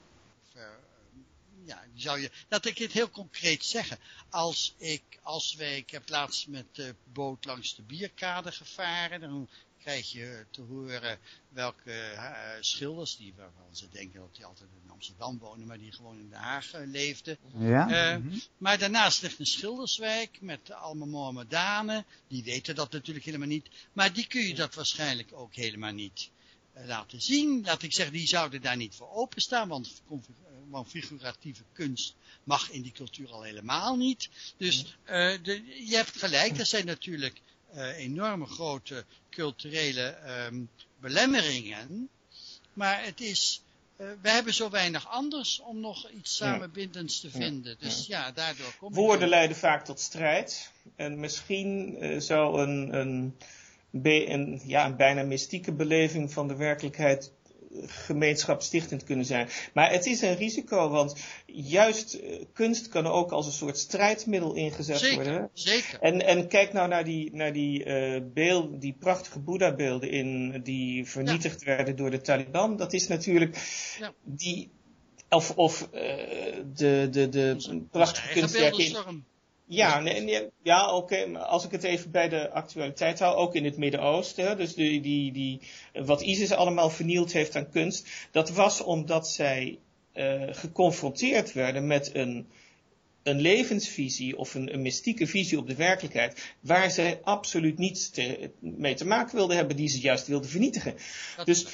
Ja, zou je, laat ik het heel concreet zeggen. Als ik, als wij, ik heb laatst met de boot langs de Bierkade gevaren, dan krijg je te horen welke uh, schilders, die waarvan ze denken dat die altijd in Amsterdam wonen, maar die gewoon in Den Haag uh, leefden. Ja? Uh, mm-hmm. Maar daarnaast ligt een schilderswijk met allemaal Mohammedanen, die weten dat natuurlijk helemaal niet, maar die kun je dat waarschijnlijk ook helemaal niet uh, laten zien. Laat ik zeggen, die zouden daar niet voor openstaan, want Want figuratieve kunst mag in die cultuur al helemaal niet. Dus uh, de, je hebt gelijk, er zijn natuurlijk uh, enorme grote culturele um, belemmeringen. Maar het is, uh, we hebben zo weinig anders om nog iets samenbindends te vinden. Ja. Dus ja, daardoor kom je... Woorden leiden vaak tot strijd. En misschien uh, zou een, een, een, ja, een bijna mystieke beleving van de werkelijkheid gemeenschapsstichtend kunnen zijn. Maar het is een risico, want juist uh, kunst kan ook als een soort strijdmiddel ingezet zeker, worden. Zeker. En, en kijk nou naar die, naar die uh, beelden, die prachtige Boeddha-beelden in, die vernietigd ja. werden door de Taliban. Dat is natuurlijk ja. die, of, of uh, de, de, de onze, prachtige kunstwerken. Ja, nee, nee, ja oké, okay, maar als ik het even bij de actualiteit hou, ook in het Midden-Oosten, dus die, die, die, wat ISIS allemaal vernield heeft aan kunst, dat was omdat zij uh, geconfronteerd werden met een, een levensvisie of een, een mystieke visie op de werkelijkheid, waar zij absoluut niets te, mee te maken wilden hebben, die ze juist wilden vernietigen. Dus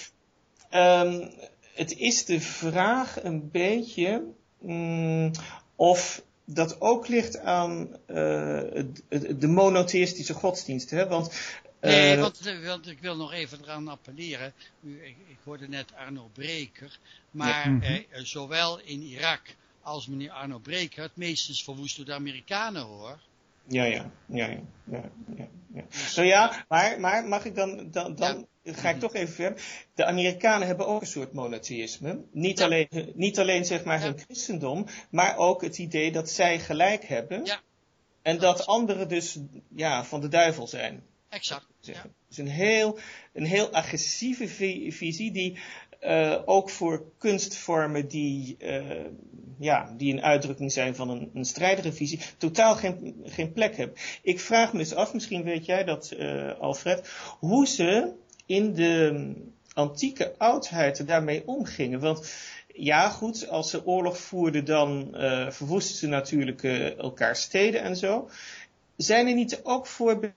um, het is de vraag een beetje um, of... dat ook ligt aan uh, de monotheïstische godsdienst. Hè? Want, uh, nee, want, want ik wil nog even eraan appelleren. U, ik, ik hoorde net Arno Breker. Maar ja. eh, zowel in Irak als meneer Arno Breker het meest is verwoest door de Amerikanen, hoor. Ja, ja, ja, ja, ja, ja. ja. Dus, nou ja, maar, maar mag ik dan, dan, dan ja. ga ik toch even verder. De Amerikanen hebben ook een soort monotheïsme. Niet, ja. alleen, niet alleen zeg maar ja. hun christendom, maar ook het idee dat zij gelijk hebben. Ja. En dat, dat anderen dus ja, van de duivel zijn. Exact. Ja. Dus een heel, een heel agressieve visie die uh, ook voor kunstvormen die, uh, ja, die een uitdrukking zijn van een, een strijdere visie, totaal geen, geen plek hebben. Ik vraag me dus af, misschien weet jij dat, uh, Alfred, hoe ze in de antieke oudheid daarmee omgingen. Want ja, goed, als ze oorlog voerden, dan uh, verwoesten ze natuurlijk uh, elkaar steden en zo. Zijn er niet ook voorbeelden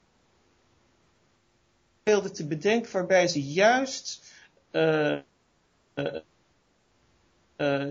te bedenken waarbij ze juist uh, uh, uh,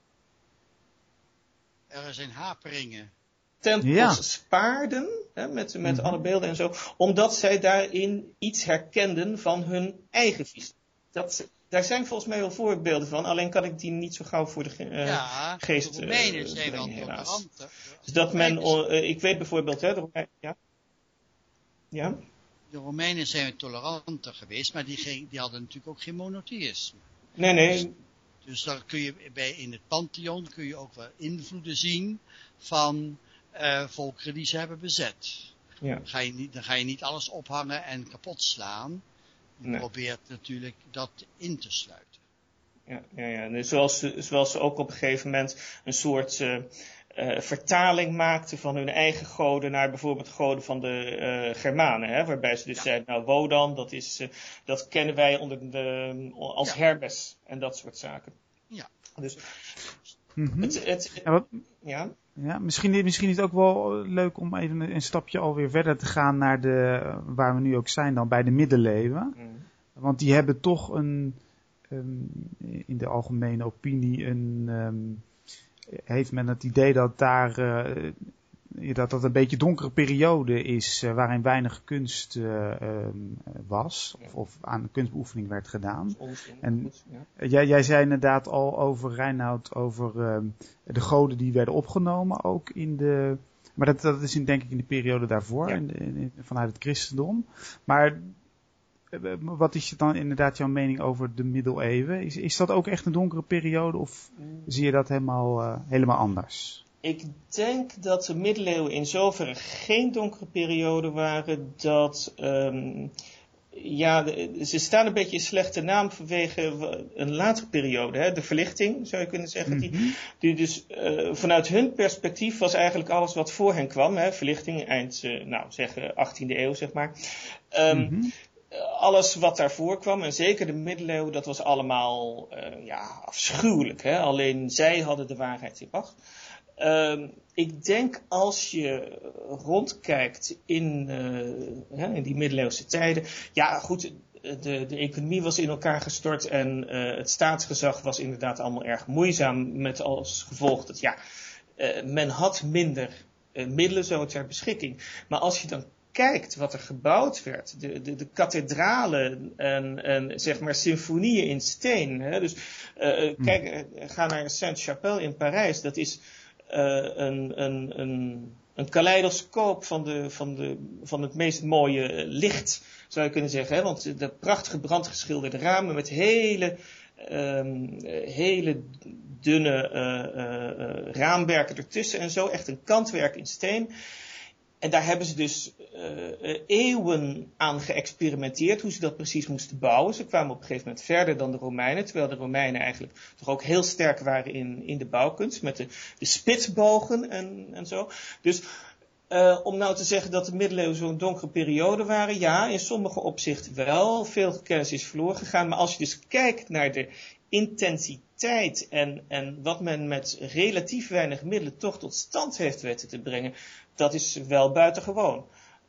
er zijn haperingen. tempels ja. spaarden, hè, met, met mm-hmm. alle beelden en zo, omdat zij daarin iets herkenden van hun eigen visie. Dat, daar zijn volgens mij wel voorbeelden van, alleen kan ik die niet zo gauw voor de uh, ja, geest de Romeinen uh, zijn brengen, wel helaas. tolerant. Dus dat men, uh, ik weet bijvoorbeeld, hè, de Romeinen, ja. Ja? De Romeinen zijn toleranter geweest, maar die, geen, die hadden natuurlijk ook geen monotheïsme. Nee, nee. Dus, dus daar kun je bij, in het Pantheon kun je ook wel invloeden zien van uh, volkeren die ze hebben bezet. Ja. Dan, ga je niet, dan ga je niet alles ophangen en kapot slaan. Je nee. probeert natuurlijk dat in te sluiten. Ja, ja, ja. Dus zoals, zoals ze ook op een gegeven moment een soort uh, uh, vertaling maakten van hun eigen goden naar bijvoorbeeld goden van de uh, Germanen. Hè? Waarbij ze dus ja. zeiden, nou Wodan, dat, is, uh, dat kennen wij onder de, als ja. Hermes en dat soort zaken. Ja. Dus mm-hmm. het, het, ja, wat, ja. Ja, misschien, misschien is het ook wel leuk om even een, een stapje alweer verder te gaan naar de, waar we nu ook zijn dan, bij de middeleeuwen. Mm. Want die hebben toch een, um, in de algemene opinie, een, um, heeft men het idee dat daar, uh, dat dat een beetje donkere periode is, uh, waarin weinig kunst uh, um, was, ja. of, of aan kunstbeoefening werd gedaan. En ja. jij, jij zei inderdaad al over, Reinoud, over uh, de goden die werden opgenomen, ook in de Maar dat, dat is in, denk ik in de periode daarvoor, Ja. in, in, vanuit het christendom. Maar wat is dan inderdaad jouw mening over de middeleeuwen? Is, is dat ook echt een donkere periode of zie je dat helemaal, uh, helemaal anders? Ik denk dat de middeleeuwen in zoverre geen donkere periode waren dat... Um, ja, de, ze staan een beetje in slechte naam vanwege een latere periode. Hè? De verlichting, zou je kunnen zeggen. Mm-hmm. Die, die dus uh, vanuit hun perspectief was eigenlijk alles wat voor hen kwam. Hè? Verlichting, eind, uh, nou zeg, achttiende eeuw, zeg maar. Um, mm-hmm. Alles wat daarvoor kwam, en zeker de middeleeuwen, dat was allemaal uh, ja, afschuwelijk. Hè? Alleen zij hadden de waarheid in pacht. Uh, ik denk als je rondkijkt in, uh, in die middeleeuwse tijden. Ja, goed, de, de economie was in elkaar gestort en uh, het staatsgezag was inderdaad allemaal erg moeizaam. Met als gevolg dat ja, uh, men had minder uh, middelen zo ter beschikking. Maar als je dan kijkt wat er gebouwd werd, de, de, de kathedralen en, en zeg maar symfonieën in steen. Hè? Dus uh, mm. kijk, ga naar Sainte-Chapelle in Parijs, dat is Uh, een, een, een, een kaleidoscoop van, de, van, de, van het meest mooie licht, zou je kunnen zeggen. Hè? Want de prachtige brandgeschilderde ramen met hele, um, hele dunne uh, uh, uh, raamwerken ertussen en zo. Echt een kantwerk in steen. En daar hebben ze dus uh, eeuwen aan geëxperimenteerd hoe ze dat precies moesten bouwen. Ze kwamen op een gegeven moment verder dan de Romeinen, terwijl de Romeinen eigenlijk toch ook heel sterk waren in, in de bouwkunst, met de, de spitsbogen en, en zo. Dus uh, om nou te zeggen dat de middeleeuwen zo'n donkere periode waren, ja, in sommige opzichten wel. Veel kennis is verloren gegaan, maar als je dus kijkt naar de intensiteit en, en wat men met relatief weinig middelen toch tot stand heeft weten te brengen, dat is wel buitengewoon.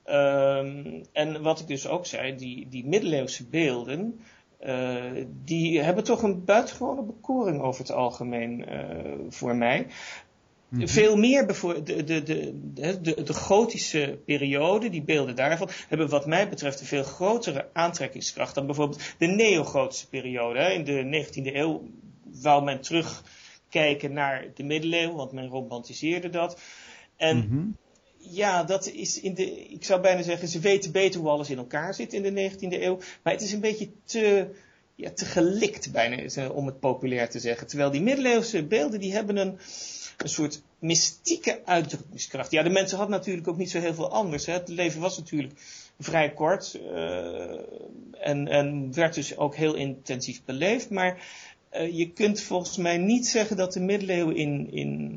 Um, en wat ik dus ook zei, die, die middeleeuwse beelden, uh, die hebben toch een buitengewone bekoring over het algemeen uh, voor mij. Mm-hmm. Veel meer bijvoorbeeld de, de, de, de, de gotische periode, die beelden daarvan, hebben wat mij betreft een veel grotere aantrekkingskracht dan bijvoorbeeld de neogotische periode. Hè. In de negentiende eeuw wou men terugkijken naar de middeleeuwen, want men romantiseerde dat. En mm-hmm. ja, dat is in de, ik zou bijna zeggen, ze weten beter hoe alles in elkaar zit in de negentiende eeuw, maar het is een beetje te, ja, te gelikt bijna, om het populair te zeggen. Terwijl die middeleeuwse beelden, die hebben een een soort mystieke uitdrukkingskracht. Ja, de mensen hadden natuurlijk ook niet zo heel veel anders. Hè. Het leven was natuurlijk vrij kort uh, en, en werd dus ook heel intensief beleefd. Maar uh, je kunt volgens mij niet zeggen dat de middeleeuwen in,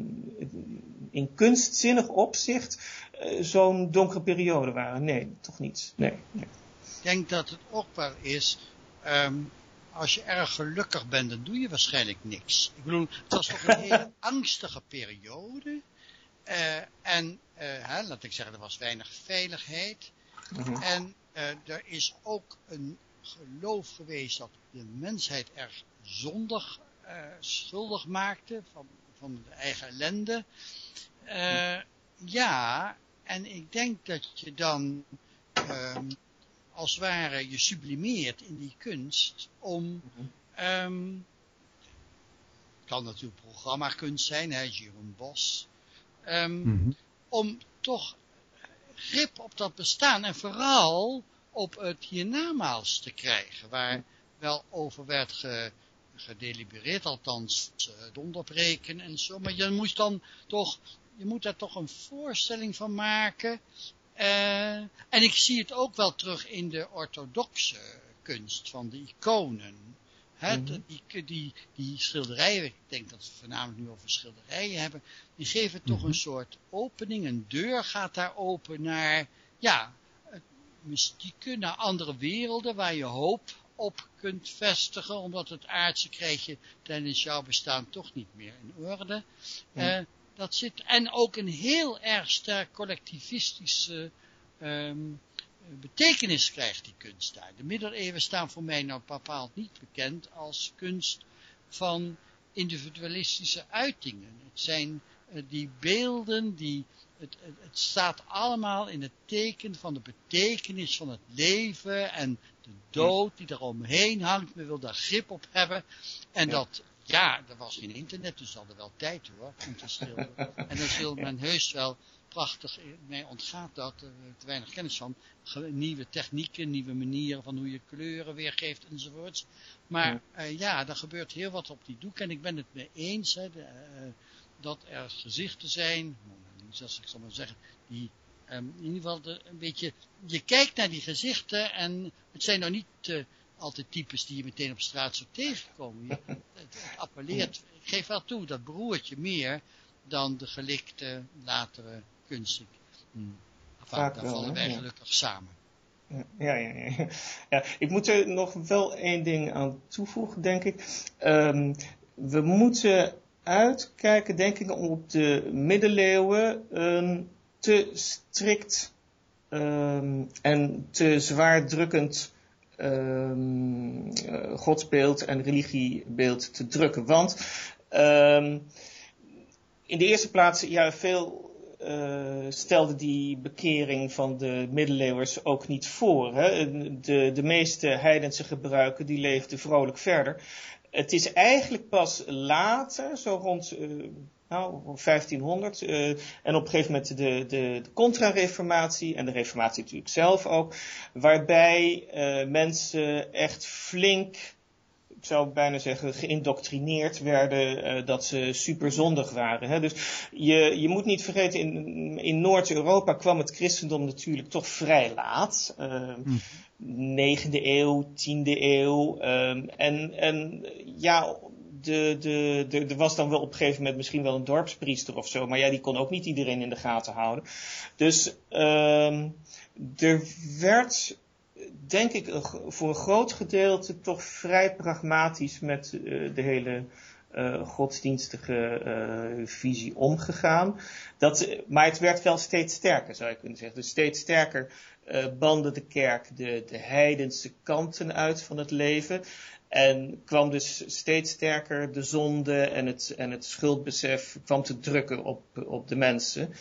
in, in kunstzinnig opzicht uh, zo'n donkere periode waren. Nee, toch niet. Nee, nee. Ik denk dat het ook wel is, um, als je erg gelukkig bent, dan doe je waarschijnlijk niks. Ik bedoel, het was toch een hele angstige periode. Uh, en, uh, hè, laat ik zeggen, er was weinig veiligheid. Mm-hmm. En uh, er is ook een geloof geweest dat de mensheid erg zondig, uh, schuldig maakte van, van de eigen ellende. Uh, ja, en ik denk dat je dan Um, als het ware je sublimeert in die kunst om, um, het kan natuurlijk programmakunst zijn, hè, Jeroen Bos, um, mm-hmm. om toch grip op dat bestaan en vooral op het hiernamaals te krijgen, waar wel over werd ge, gedelibereerd, althans uh, donderbreken en zo, maar je moet dan toch, je moet daar toch een voorstelling van maken. Uh, en ik zie het ook wel terug in de orthodoxe kunst van de iconen. He, mm-hmm. die, die, die schilderijen, ik denk dat we voornamelijk nu over schilderijen hebben, die geven mm-hmm. toch een soort opening, een deur gaat daar open naar, ja, het mystieke, naar andere werelden waar je hoop op kunt vestigen, omdat het aardse krijg je tijdens jouw bestaan toch niet meer in orde. Mm. Uh, Dat zit, en ook een heel erg sterk collectivistische um, betekenis krijgt die kunst daar. De middeleeuwen staan voor mij nou bepaald niet bekend als kunst van individualistische uitingen. Het zijn uh, die beelden, die, het, het, het staat allemaal in het teken van de betekenis van het leven en de dood die er omheen hangt. Men wil daar grip op hebben en ja. dat ja, er was geen internet, dus ze hadden wel tijd hoor, om te schilderen. En dan zult men heus wel prachtig, mij ontgaat dat, er te weinig kennis van, nieuwe technieken, nieuwe manieren van hoe je kleuren weergeeft enzovoorts. Maar ja, uh, ja er gebeurt heel wat op die doek en ik ben het mee eens, hè, de, uh, dat er gezichten zijn, zoals ik zal maar zeggen, die um, in ieder geval de, een beetje, je kijkt naar die gezichten en het zijn nou niet uh, altijd types die je meteen op straat zou tegenkomen. Je, het, het appelleert, ik geef wel toe, dat beroert je meer dan de gelikte latere kunst. Hmm. Enfin, daar vallen wij ja. gelukkig samen. Ja, ja, ja, ja. Ik moet er nog wel één ding aan toevoegen, denk ik. Um, we moeten uitkijken, denk ik, om op de middeleeuwen een te strikt um, en te zwaardrukkend um, uh, godsbeeld en religiebeeld te drukken. Want um, in de eerste plaats, ja, veel uh, stelde die bekering van de middeleeuwers ook niet voor. Hè? De, de meeste heidense gebruiken, die leefden vrolijk verder. Het is eigenlijk pas later, zo rond uh, nou, vijftienhonderd, uh, en op een gegeven moment de, de, de contra-reformatie, en de reformatie natuurlijk zelf ook, waarbij uh, mensen echt flink, ik zou bijna zeggen, geïndoctrineerd werden uh, dat ze superzondig waren. Hè? Dus je, je moet niet vergeten, in, in Noord-Europa kwam het christendom natuurlijk toch vrij laat. Uh, hm. negende eeuw, tiende eeuw. Um, en, en ja, de, de, de, er was dan wel op een gegeven moment misschien wel een dorpspriester of zo. Maar ja, die kon ook niet iedereen in de gaten houden. Dus um, er werd, denk ik, voor een groot gedeelte toch vrij pragmatisch met uh, de hele uh, godsdienstige uh, visie omgegaan. Dat, maar het werd wel steeds sterker, zou je kunnen zeggen. Dus steeds sterker uh, bandde de kerk de, de heidense kanten uit van het leven. En kwam dus steeds sterker de zonde en het, en het schuldbesef kwam te drukken op, op de mensen.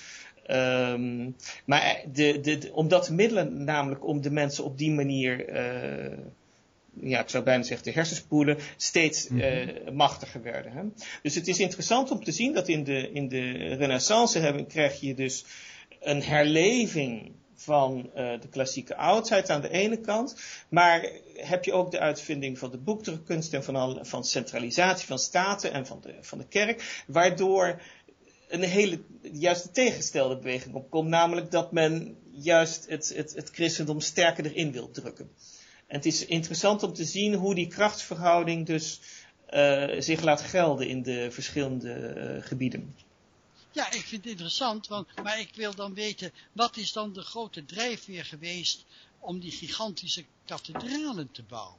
Um, maar de, de, de, omdat de middelen namelijk om de mensen op die manier, uh, ja, ik zou bijna zeggen de hersenspoelen, steeds uh, machtiger werden. Hè? Dus het is interessant om te zien dat in de, in de Renaissance hebben, krijg je dus een herleving van uh, de klassieke oudheid aan de ene kant, maar heb je ook de uitvinding van de boekdrukkunst en van, al, van centralisatie van staten en van de, van de kerk, waardoor een hele, juist de tegenstelde beweging opkomt, namelijk dat men juist het, het, het christendom sterker erin wil drukken. En het is interessant om te zien hoe die krachtsverhouding dus uh, zich laat gelden in de verschillende uh, gebieden. Ja, ik vind het interessant, want, maar ik wil dan weten, wat is dan de grote drijfveer geweest om die gigantische kathedralen te bouwen?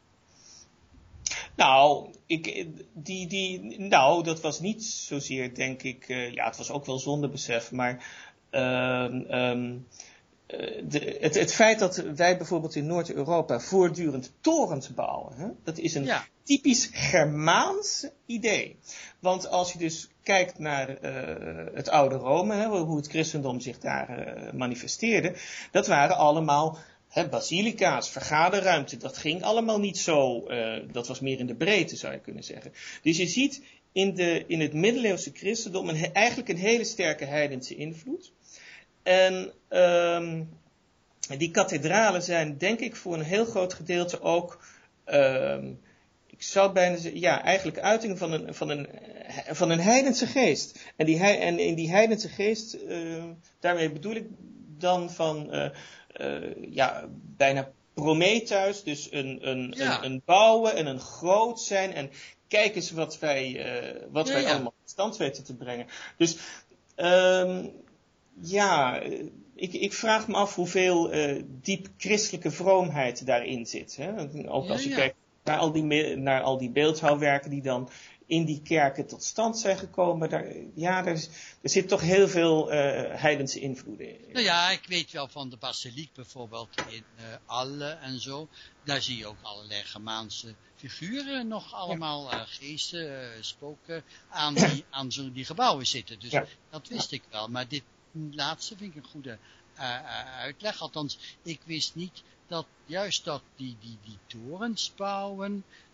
Nou, ik, die, die, nou, dat was niet zozeer, denk ik, uh, ja, het was ook wel zondebesef, maar uh, um, de, het, het feit dat wij bijvoorbeeld in Noord-Europa voortdurend torens bouwen, hè, dat is een ja. typisch Germaans idee. Want als je dus kijkt naar uh, het oude Rome, hè, hoe het christendom zich daar uh, manifesteerde, dat waren allemaal He, basilica's, vergaderruimte, dat ging allemaal niet zo, uh, dat was meer in de breedte zou je kunnen zeggen. Dus je ziet in, de, in het middeleeuwse christendom een, eigenlijk een hele sterke heidense invloed. En um, die kathedralen zijn denk ik voor een heel groot gedeelte ook, um, ik zou bijna zeggen, ja, eigenlijk uitingen van een, van een, van een heidense geest. En, die, en in die heidense geest, uh, daarmee bedoel ik dan van Uh, Uh, ja, bijna Prometheus, dus een, een, ja. een, een bouwen en een groot zijn en kijk eens wat wij, uh, wat ja, wij ja. allemaal tot stand weten te brengen. Dus um, ja, ik, ik vraag me af hoeveel uh, diep christelijke vroomheid daarin zit. Hè? Ook als ja, je ja. kijkt naar al, die, naar al die beeldhouwwerken die dan in die kerken tot stand zijn gekomen. Daar, ja, er, er zit toch heel veel uh, heidense invloeden in. Nou ja, ik weet wel van de basiliek bijvoorbeeld in uh, Alle en zo. Daar zie je ook allerlei Germaanse figuren nog allemaal, uh, geesten, uh, spoken aan die, aan zo die gebouwen zitten. Dus ja. dat wist ik wel. Maar dit laatste vind ik een goede uh, uh, uitleg. Althans, ik wist niet dat juist dat die, die, die torens bouwen,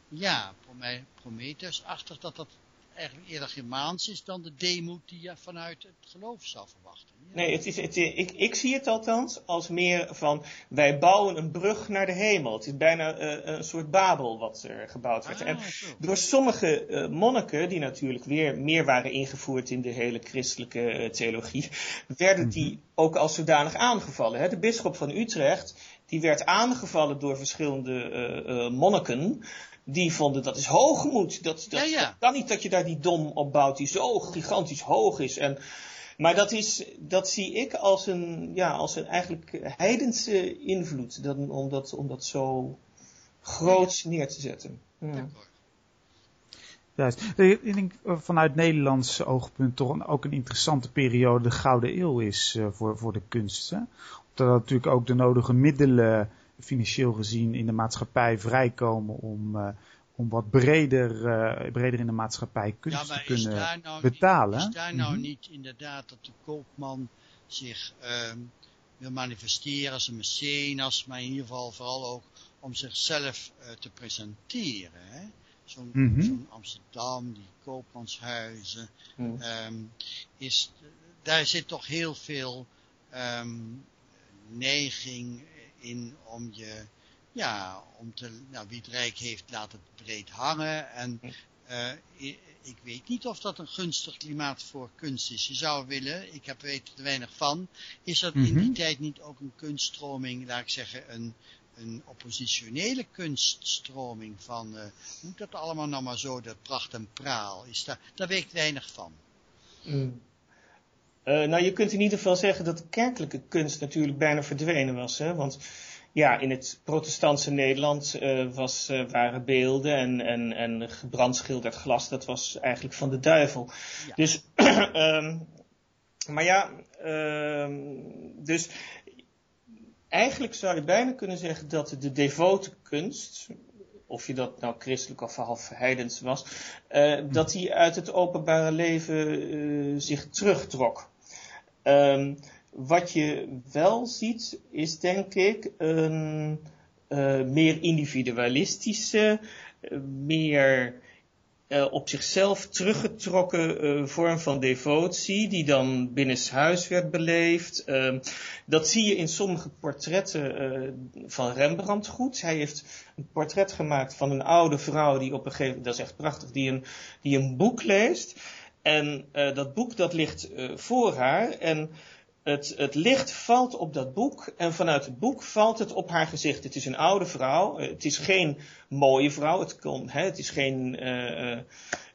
ja, Prometheus-achtig, dat dat eigenlijk eerder Germaans is dan de deemoed die je vanuit het geloof zou verwachten. Ja. Nee, het is, het, ik, ik zie het althans als meer van, wij bouwen een brug naar de hemel. Het is bijna uh, een soort Babel wat er gebouwd werd. Ah, en zo. door sommige uh, monniken, die natuurlijk weer meer waren ingevoerd in de hele christelijke uh, theologie, werden die ook als zodanig aangevallen. Hè? De bisschop van Utrecht, die werd aangevallen door verschillende uh, uh, monniken. Die vonden dat is hoogmoed. Dat, dat, ja, ja. dat kan niet dat je daar die dom op bouwt die zo gigantisch hoog is. En, maar dat, is, dat zie ik als een, ja, als een eigenlijk heidense invloed. Dat, om, dat, om dat zo groots neer te zetten. Ja. Juist. Ik denk vanuit Nederlands oogpunt toch een, ook een interessante periode de Gouden Eeuw is uh, voor, voor de kunst. Hè? Omdat natuurlijk ook de nodige middelen financieel gezien in de maatschappij vrijkomen om, uh, om wat breder, uh, breder in de maatschappij kunst ja, te kunnen daar nou betalen. Niet, is daar nou mm-hmm. niet inderdaad dat de koopman zich uh, wil manifesteren als een mecenas, maar in ieder geval vooral ook om zichzelf uh, te presenteren. Hè? Zo'n, mm-hmm. zo'n Amsterdam, die koopmanshuizen, mm. um, is, daar zit toch heel veel um, neiging in om je, ja, om te, nou, wie het rijk heeft, laat het breed hangen. En uh, ik, ik weet niet of dat een gunstig klimaat voor kunst is. Je zou willen, ik heb weet er weinig van, is dat mm-hmm. in die tijd niet ook een kunststroming, laat ik zeggen, een, een oppositionele kunststroming van, uh, moet dat allemaal nou maar zo, dat pracht en praal, is daar, daar weet ik weinig van. Mm. Uh, nou, je kunt in ieder geval zeggen dat de kerkelijke kunst natuurlijk bijna verdwenen was. Hè? Want ja, in het protestantse Nederland uh, was, uh, waren beelden en, en, en gebrandschilderd glas, dat was eigenlijk van de duivel. Ja. Dus, um, maar ja, um, dus eigenlijk zou je bijna kunnen zeggen dat de devote kunst, of je dat nou christelijk of half heidens was, uh, dat die uit het openbare leven uh, zich terugtrok. Um, wat je wel ziet is denk ik een uh, meer individualistische, uh, meer uh, op zichzelf teruggetrokken uh, vorm van devotie die dan binnenshuis werd beleefd. Uh, dat zie je in sommige portretten uh, van Rembrandt goed. Hij heeft een portret gemaakt van een oude vrouw die op een gegeven moment, dat is echt prachtig, die een, die een boek leest. En uh, dat boek dat ligt uh, voor haar en het, het licht valt op dat boek en vanuit het boek valt het op haar gezicht. Het is een oude vrouw, uh, het is geen mooie vrouw, het, kon, hè, het is geen uh, uh,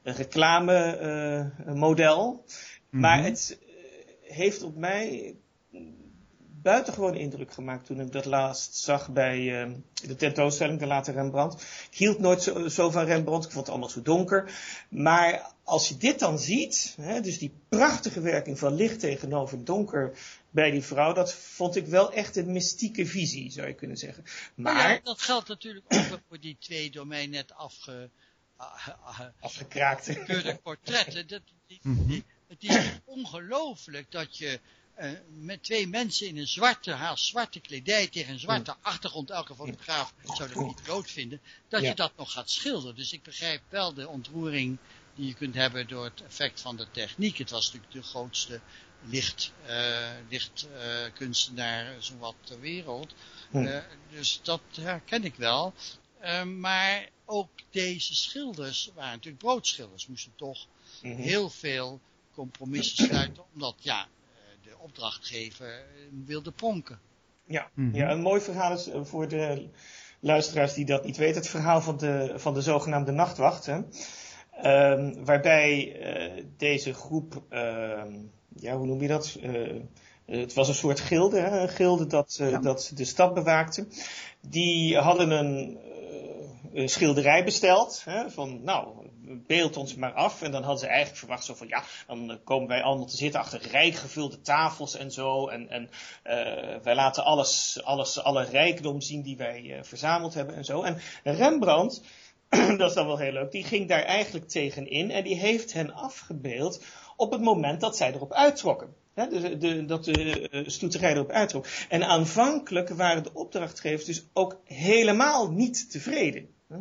reclamemodel, uh, mm-hmm. maar het uh, heeft op mij buitengewoon indruk gemaakt toen ik dat laatst zag bij uh, de tentoonstelling, de late Rembrandt. Ik hield nooit zo, zo van Rembrandt, ik vond het allemaal zo donker. Maar als je dit dan ziet, hè, dus die prachtige werking van licht tegenover donker bij die vrouw, dat vond ik wel echt een mystieke visie, zou je kunnen zeggen. Maar ja, dat geldt natuurlijk ook voor die twee door mij net afge, uh, uh, afgekraakte portretten. Dat, die, die, het is ongelooflijk dat je Uh, met twee mensen in een zwarte, haar zwarte kledij tegen een zwarte mm. achtergrond, elke fotograaf zou dat niet dood vinden, dat ja. je dat nog gaat schilderen. Dus ik begrijp wel de ontroering die je kunt hebben door het effect van de techniek. Het was natuurlijk de grootste licht, uh, lichtkunstenaar uh, zowat ter wereld. Mm. Uh, dus dat herken ik wel. Uh, maar ook deze schilders waren natuurlijk broodschilders, moesten toch mm-hmm. heel veel compromissen sluiten, omdat ja, opdrachtgever wilde pronken. Ja, mm-hmm. ja, een mooi verhaal is voor de luisteraars die dat niet weten. Het verhaal van de, van de zogenaamde nachtwacht. Hè? Um, waarbij uh, deze groep, uh, ja, hoe noem je dat? Uh, het was een soort gilde, hè? Een gilde dat, uh, ja. dat de stad bewaakte. Die hadden een uh, schilderij besteld. Hè? Van, nou, beeld ons maar af. En dan hadden ze eigenlijk verwacht zo van, ja, dan komen wij allemaal te zitten achter rijk gevulde tafels en zo. En, en uh, wij laten alles, alles, alle rijkdom zien die wij uh, verzameld hebben en zo. En Rembrandt, dat is dan wel heel leuk, die ging daar eigenlijk tegenin en die heeft hen afgebeeld op het moment dat zij erop uittrokken. He, de, de, dat de uh, stoeterij erop uittrok. En aanvankelijk waren de opdrachtgevers dus ook helemaal niet tevreden. He?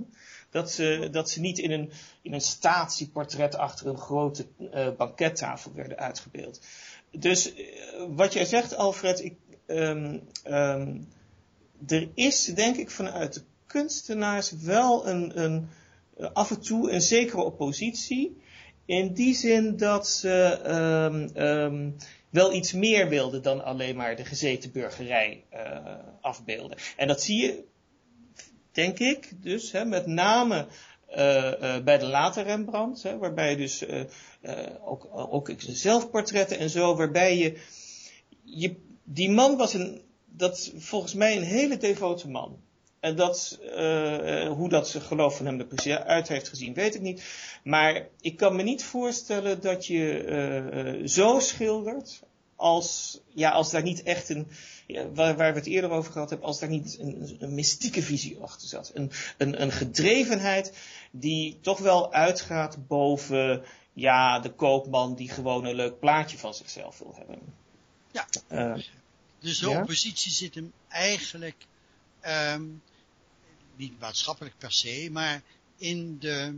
Dat ze, dat ze niet in een, in een statieportret achter een grote uh, bankettafel werden uitgebeeld. Dus uh, wat jij zegt, Alfred, ik, um, um, er is denk ik vanuit de kunstenaars wel een, een, uh, af en toe een zekere oppositie. In die zin dat ze um, um, wel iets meer wilden dan alleen maar de gezeten burgerij uh, afbeelden. En dat zie je, denk ik, dus hè, met name uh, uh, bij de late Rembrandt, hè, waarbij dus uh, uh, ook, ook zelfportretten en zo, waarbij je, je die man was een, dat volgens mij een hele devote man. En dat, uh, hoe dat geloof van hem er precies uit heeft gezien, weet ik niet. Maar ik kan me niet voorstellen dat je uh, zo schildert, als, ja, als daar niet echt een, ja, waar, waar we het eerder over gehad hebben, als daar niet een, een mystieke visie achter zat. Een, een, een gedrevenheid die toch wel uitgaat boven, ja, de koopman die gewoon een leuk plaatje van zichzelf wil hebben. Ja, uh, dus de ja? oppositie zit hem eigenlijk, um, niet maatschappelijk per se, maar in de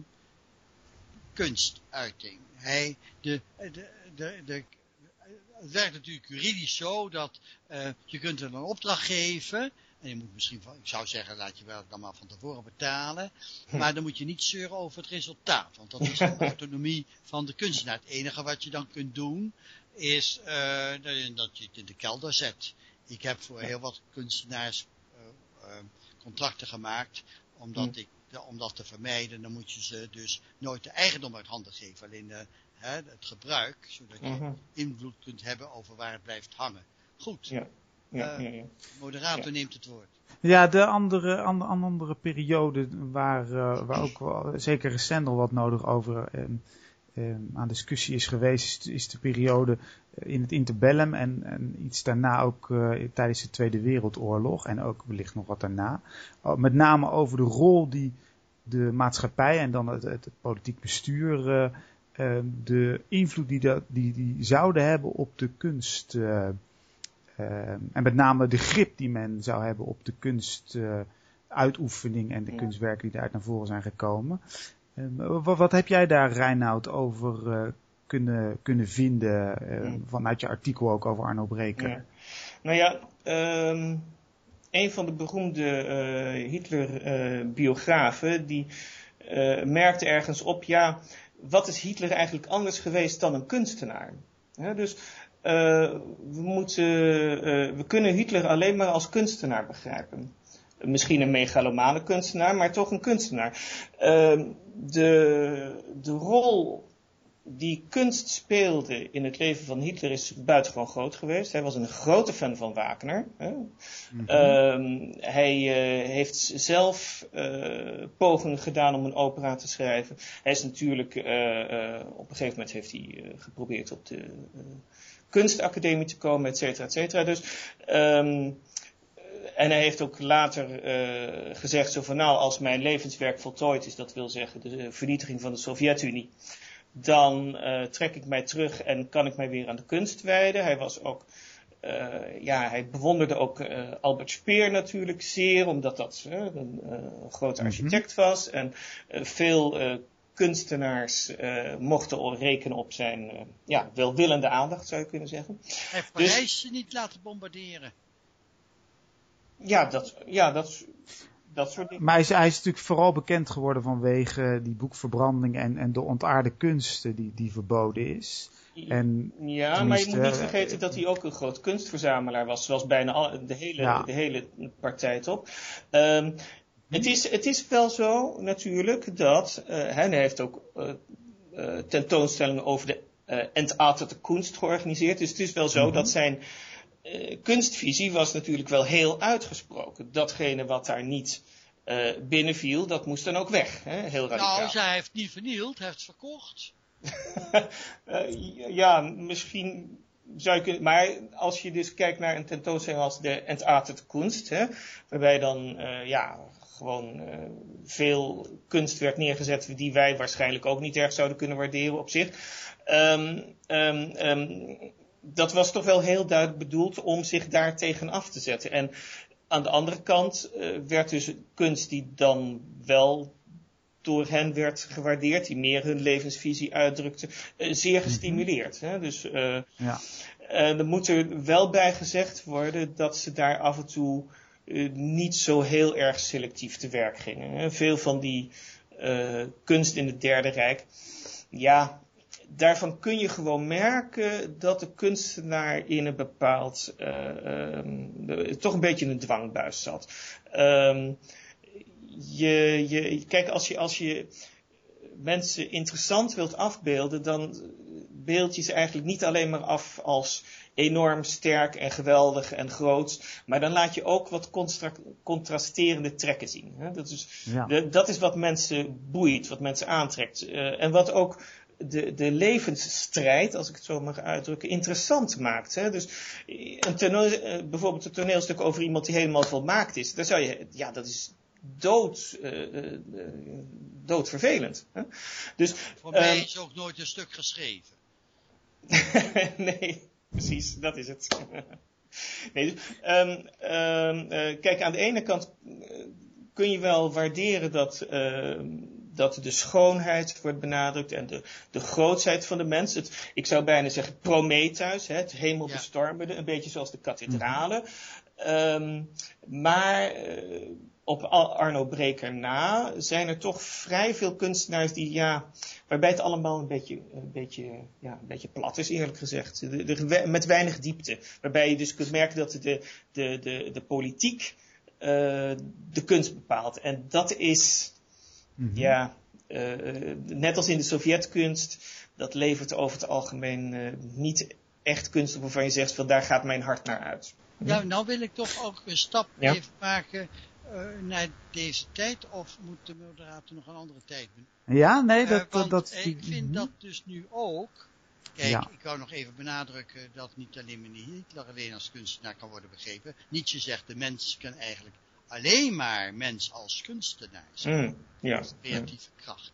kunstuiting. Hij, de, de, de, de, het werkt natuurlijk juridisch zo dat uh, je kunt er een opdracht geven. En je moet misschien, van, ik zou zeggen, laat je wel dan maar van tevoren betalen. Hm. Maar dan moet je niet zeuren over het resultaat. Want dat is de autonomie van de kunstenaar. Het enige wat je dan kunt doen, is uh, dat je het in de kelder zet. Ik heb voor heel wat kunstenaars uh, uh, contracten gemaakt, omdat hm. ik, om dat te vermijden, dan moet je ze dus nooit de eigendom uit handen geven. Alleen de, hè, het gebruik, zodat je uh-huh. invloed kunt hebben over waar het blijft hangen. Goed. Ja. Ja, uh, ja, ja. Moderator ja. neemt het woord. Ja, de andere, andere, andere periode waar, uh, waar ook wel, zeker recent al wat nodig over um, um, aan discussie is geweest, is, is de periode in het interbellum en, en iets daarna ook uh, tijdens de Tweede Wereldoorlog en ook wellicht nog wat daarna. Uh, met name over de rol die de maatschappij en dan het, het, het politiek bestuur, uh, uh, de invloed die, dat, die, die zouden hebben op de kunst. Uh, Uh, en met name de grip die men zou hebben op de kunstuitoefening uh, en de ja. kunstwerken die daaruit naar voren zijn gekomen. Uh, wat, wat heb jij daar, Reinoud, over uh, kunnen, kunnen vinden uh, ja. vanuit je artikel ook over Arno Breker? Ja. Nou ja, um, een van de beroemde uh, Hitler-biografen uh, die uh, merkte ergens op, ja, wat is Hitler eigenlijk anders geweest dan een kunstenaar? Ja, dus Uh, we, moeten, uh, we kunnen Hitler alleen maar als kunstenaar begrijpen. Misschien een megalomane kunstenaar, maar toch een kunstenaar. Uh, de, de rol die kunst speelde in het leven van Hitler is buitengewoon groot geweest. Hij was een grote fan van Wagner. Hè? Mm-hmm. Uh, hij uh, heeft zelf uh, pogingen gedaan om een opera te schrijven. Hij is natuurlijk, uh, uh, op een gegeven moment heeft hij uh, geprobeerd op de uh, kunstacademie te komen, et cetera, et cetera. Dus, um, en hij heeft ook later uh, gezegd zo van, nou, als mijn levenswerk voltooid is, dat wil zeggen de vernietiging van de Sovjet-Unie, dan uh, trek ik mij terug en kan ik mij weer aan de kunst wijden. Hij was ook, uh, ja, hij bewonderde ook uh, Albert Speer natuurlijk zeer, omdat dat uh, een uh, grote architect mm-hmm. was en uh, veel uh, kunstenaars uh, mochten rekenen op zijn uh, ja, welwillende aandacht, zou je kunnen zeggen. Hij heeft Parijs dus, niet laten bombarderen. Ja, dat, ja, dat, dat soort dingen. Maar hij is, hij is natuurlijk vooral bekend geworden vanwege die boekverbranding en, en de ontaarde kunsten die, die verboden is. En ja, maar je moet niet vergeten dat hij ook een groot kunstverzamelaar was, zoals bijna al, de, hele, ja. de hele partij top. Um, Het is, het is wel zo natuurlijk dat, uh, hij heeft ook uh, uh, tentoonstellingen over de uh, Entartete Kunst georganiseerd. Dus het is wel zo mm-hmm. dat zijn uh, kunstvisie was natuurlijk wel heel uitgesproken. Datgene wat daar niet uh, binnenviel, dat moest dan ook weg. Hè? Heel radicaal. Nou, zij heeft niet vernield, hij heeft het verkocht. uh, ja, misschien zou je kunnen, maar als je dus kijkt naar een tentoonstelling als de Entartete Kunst, hè, waarbij dan, uh, ja, gewoon uh, veel kunst werd neergezet die wij waarschijnlijk ook niet erg zouden kunnen waarderen op zich. Um, um, um, dat was toch wel heel duidelijk bedoeld om zich daar tegen af te zetten. En aan de andere kant uh, werd dus kunst die dan wel door hen werd gewaardeerd, die meer hun levensvisie uitdrukten, uh, zeer gestimuleerd. Hè? Dus uh, ja. uh, er moet er wel bij gezegd worden dat ze daar af en toe uh, niet zo heel erg selectief te werk gingen. Hè? Veel van die uh, kunst in het Derde Rijk, ja, daarvan kun je gewoon merken dat de kunstenaar in een bepaald, uh, um, toch een beetje in een dwangbuis zat. Um, je, je, kijk, als je, als je mensen interessant wilt afbeelden, dan beeld je ze eigenlijk niet alleen maar af als enorm sterk en geweldig en groot, maar dan laat je ook wat contra- contrasterende trekken zien. Hè? Dat is, ja. de, dat is wat mensen boeit, wat mensen aantrekt. Uh, en wat ook de, de levensstrijd, als ik het zo mag uitdrukken, interessant maakt. Hè? Dus een toneel, uh, bijvoorbeeld een toneelstuk over iemand die helemaal volmaakt is, daar zou je, ja, dat is dood, uh, uh, doodvervelend. Hè? Dus, voor mij um, is ook nooit een stuk geschreven. Nee, precies, dat is het. Nee, dus, um, um, uh, kijk, aan de ene kant uh, kun je wel waarderen dat, uh, dat de schoonheid wordt benadrukt en de, de grootsheid van de mens. Het, ik zou bijna zeggen Prometheus, hè, het hemelbestormende, een beetje zoals de kathedralen. Um, maar uh, op Arno Breker na zijn er toch vrij veel kunstenaars die, ja, waarbij het allemaal een beetje, een beetje, ja, een beetje plat is, eerlijk gezegd. De, de, met weinig diepte. Waarbij je dus kunt merken dat de, de, de, de politiek uh, de kunst bepaalt. En dat is, mm-hmm. ja, uh, net als in de Sovjetkunst, dat levert over het algemeen uh, niet echt kunst op waarvan je zegt van daar gaat mijn hart naar uit. Ja, nou wil ik toch ook een stap ja. even maken uh, naar deze tijd, of moet de moderator nog een andere tijd doen? Ja, nee, dat... Uh, want dat, ik vind mm-hmm. dat dus nu ook, kijk, ja. ik wou nog even benadrukken dat niet alleen meneer Hitler alleen als kunstenaar kan worden begrepen. Nietzsche zegt, de mens kan eigenlijk alleen maar mens als kunstenaar zijn. Mm, ja. Als creatieve ja. kracht.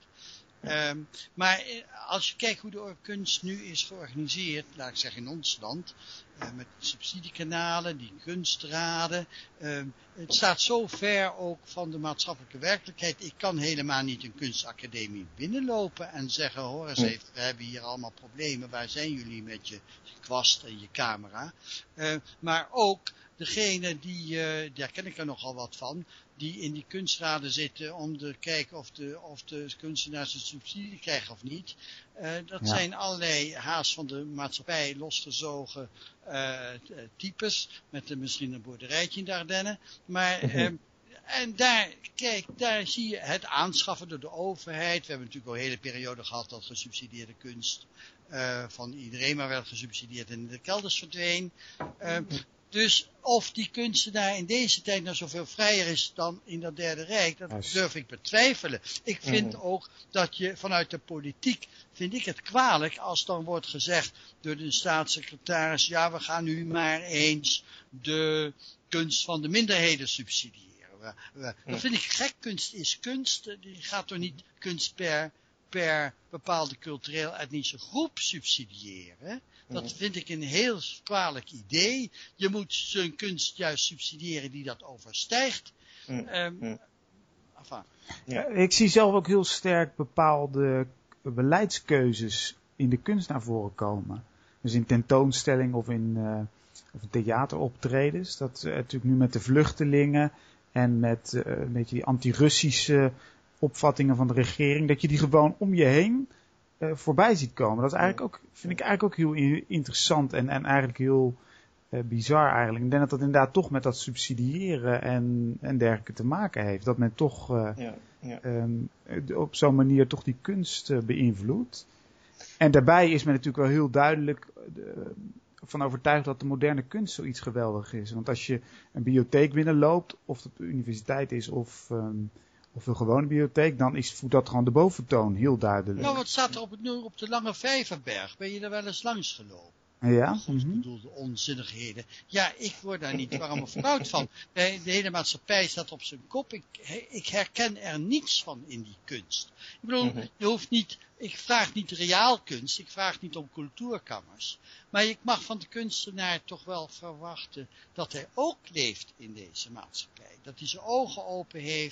Um, maar als je kijkt hoe de kunst nu is georganiseerd, laat ik zeggen in ons land, uh, met subsidiekanalen, die kunstraden, um, het staat zo ver ook van de maatschappelijke werkelijkheid. Ik kan helemaal niet een kunstacademie binnenlopen en zeggen, hoor eens even, we hebben hier allemaal problemen, waar zijn jullie met je kwast en je camera? Uh, maar ook degene die, uh, daar ken ik er nogal wat van, die in die kunstraden zitten om te kijken of de, of de kunstenaars een subsidie krijgen of niet. Uh, dat ja. zijn allerlei haast van de maatschappij losgezogen uh, types, met uh, misschien een boerderijtje in de Ardennen. Maar, uh, en daar, kijk, daar zie je het aanschaffen door de overheid. We hebben natuurlijk al een hele periode gehad dat gesubsidieerde kunst uh, van iedereen maar wel gesubsidieerd en in de kelders verdween. Uh, Dus of die kunstenaar in deze tijd nou zoveel vrijer is dan in dat Derde Rijk, dat yes. durf ik betwijfelen. Ik vind mm. ook dat je vanuit de politiek, vind ik het kwalijk als dan wordt gezegd door de staatssecretaris, ja, we gaan nu maar eens de kunst van de minderheden subsidiëren. We, we, mm. Dat vind ik gek. Kunst is kunst. Die gaat toch niet kunst per, per bepaalde cultureel-etnische groep subsidiëren. Dat vind ik een heel kwalijk idee. Je moet zo'n kunst juist subsidiëren die dat overstijgt. Mm. Um, mm. Enfin. Ja, ik zie zelf ook heel sterk bepaalde beleidskeuzes in de kunst naar voren komen. Dus in tentoonstelling of in, uh, of in theateroptredens. Dat uh, natuurlijk nu met de vluchtelingen en met uh, een beetje die anti-Russische opvattingen van de regering. Dat je die gewoon om je heen Uh, voorbij ziet komen. Dat is eigenlijk ook, vind ik eigenlijk ook heel interessant en, en eigenlijk heel uh, bizar eigenlijk. Ik denk dat dat inderdaad toch met dat subsidiëren en, en dergelijke te maken heeft. Dat men toch uh, ja, ja. Um, op zo'n manier toch die kunst uh, beïnvloedt. En daarbij is men natuurlijk wel heel duidelijk uh, van overtuigd dat de moderne kunst zoiets geweldig is. Want als je een bibliotheek binnenloopt, of het de universiteit is of... Um, of een gewone bibliotheek, dan is, voelt dat gewoon de boventoon, heel duidelijk. Nou, wat staat er op, het, op de Lange Vijverberg? Ben je er wel eens langs gelopen? Ja. God, mm-hmm. Ik bedoel, de onzinnigheden. Ja, ik word daar niet warm of koud van. De, de hele maatschappij staat op zijn kop. Ik, ik herken er niets van in die kunst. Ik bedoel, mm-hmm. je hoeft niet, ik vraag niet reaalkunst, ik vraag niet om cultuurkammers. Maar ik mag van de kunstenaar toch wel verwachten dat hij ook leeft in deze maatschappij. Dat hij zijn ogen open heeft,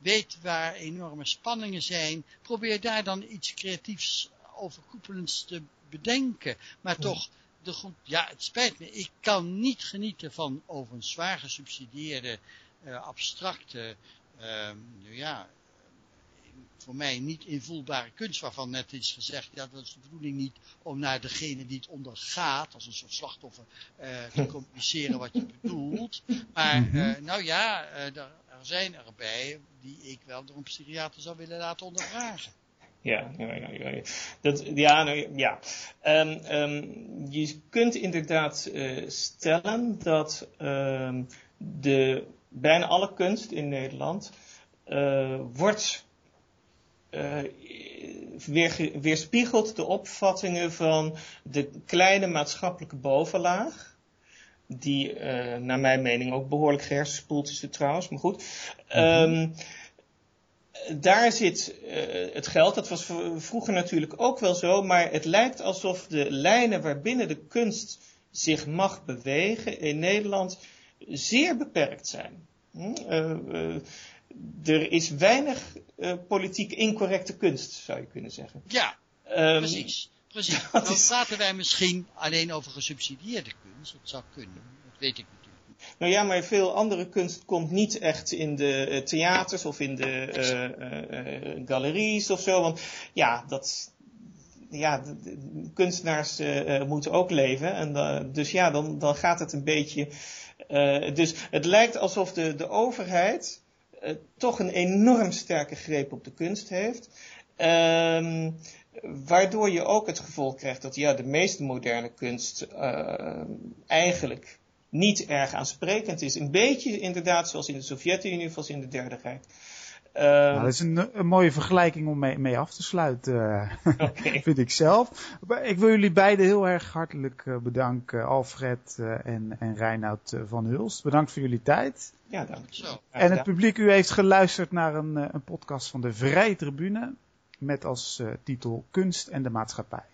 weet waar enorme spanningen zijn, probeer daar dan iets creatiefs overkoepelends te bedenken. Maar ja. toch, de grond, ja, het spijt me, ik kan niet genieten van over een zwaar gesubsidieerde, uh, abstracte, uh, nou ja, voor mij niet invoelbare kunst, waarvan net is gezegd, ja, dat is de bedoeling niet om naar degene die het ondergaat, als een soort slachtoffer, uh, te communiceren wat je bedoelt. Maar, uh, nou ja, uh, er, er zijn erbij die ik wel door een psychiater zou willen laten ondervragen. Ja, ja, ja, ja. Dat, ja, nou, ja. Um, um, je kunt inderdaad uh, stellen dat um, de, bijna alle kunst in Nederland uh, wordt uh, weer, weerspiegelt de opvattingen van de kleine maatschappelijke bovenlaag, die uh, naar mijn mening ook behoorlijk gehersenspoeld is trouwens, maar goed. Mm-hmm. Um, Daar zit uh, het geld, dat was vroeger natuurlijk ook wel zo, maar het lijkt alsof de lijnen waarbinnen de kunst zich mag bewegen in Nederland zeer beperkt zijn. Hm? Uh, uh, er is weinig uh, politiek incorrecte kunst, zou je kunnen zeggen. Ja, um, precies. precies. Dan is... praten wij misschien alleen over gesubsidieerde kunst, dat zou kunnen, dat weet ik niet. Nou ja, maar veel andere kunst komt niet echt in de uh, theaters of in de uh, uh, uh, galeries of zo. Want ja, dat, ja de, de kunstenaars uh, uh, moeten ook leven. En uh, dus ja, dan, dan gaat het een beetje. Uh, dus het lijkt alsof de, de overheid uh, toch een enorm sterke greep op de kunst heeft. Uh, waardoor je ook het gevolg krijgt dat ja, de meeste moderne kunst uh, eigenlijk niet erg aansprekend is. Een beetje inderdaad zoals in de Sovjet-Unie of als in de Derde Rijk. Uh, nou, dat is een, een mooie vergelijking om mee, mee af te sluiten, uh, okay. vind ik zelf. Ik wil jullie beiden heel erg hartelijk uh, bedanken, Alfred uh, en, en Reinoud uh, van Hulst. Bedankt voor jullie tijd. Ja, dank je. En het publiek, u heeft geluisterd naar een, een podcast van de Vrije Tribune met als uh, titel Kunst en de Maatschappij.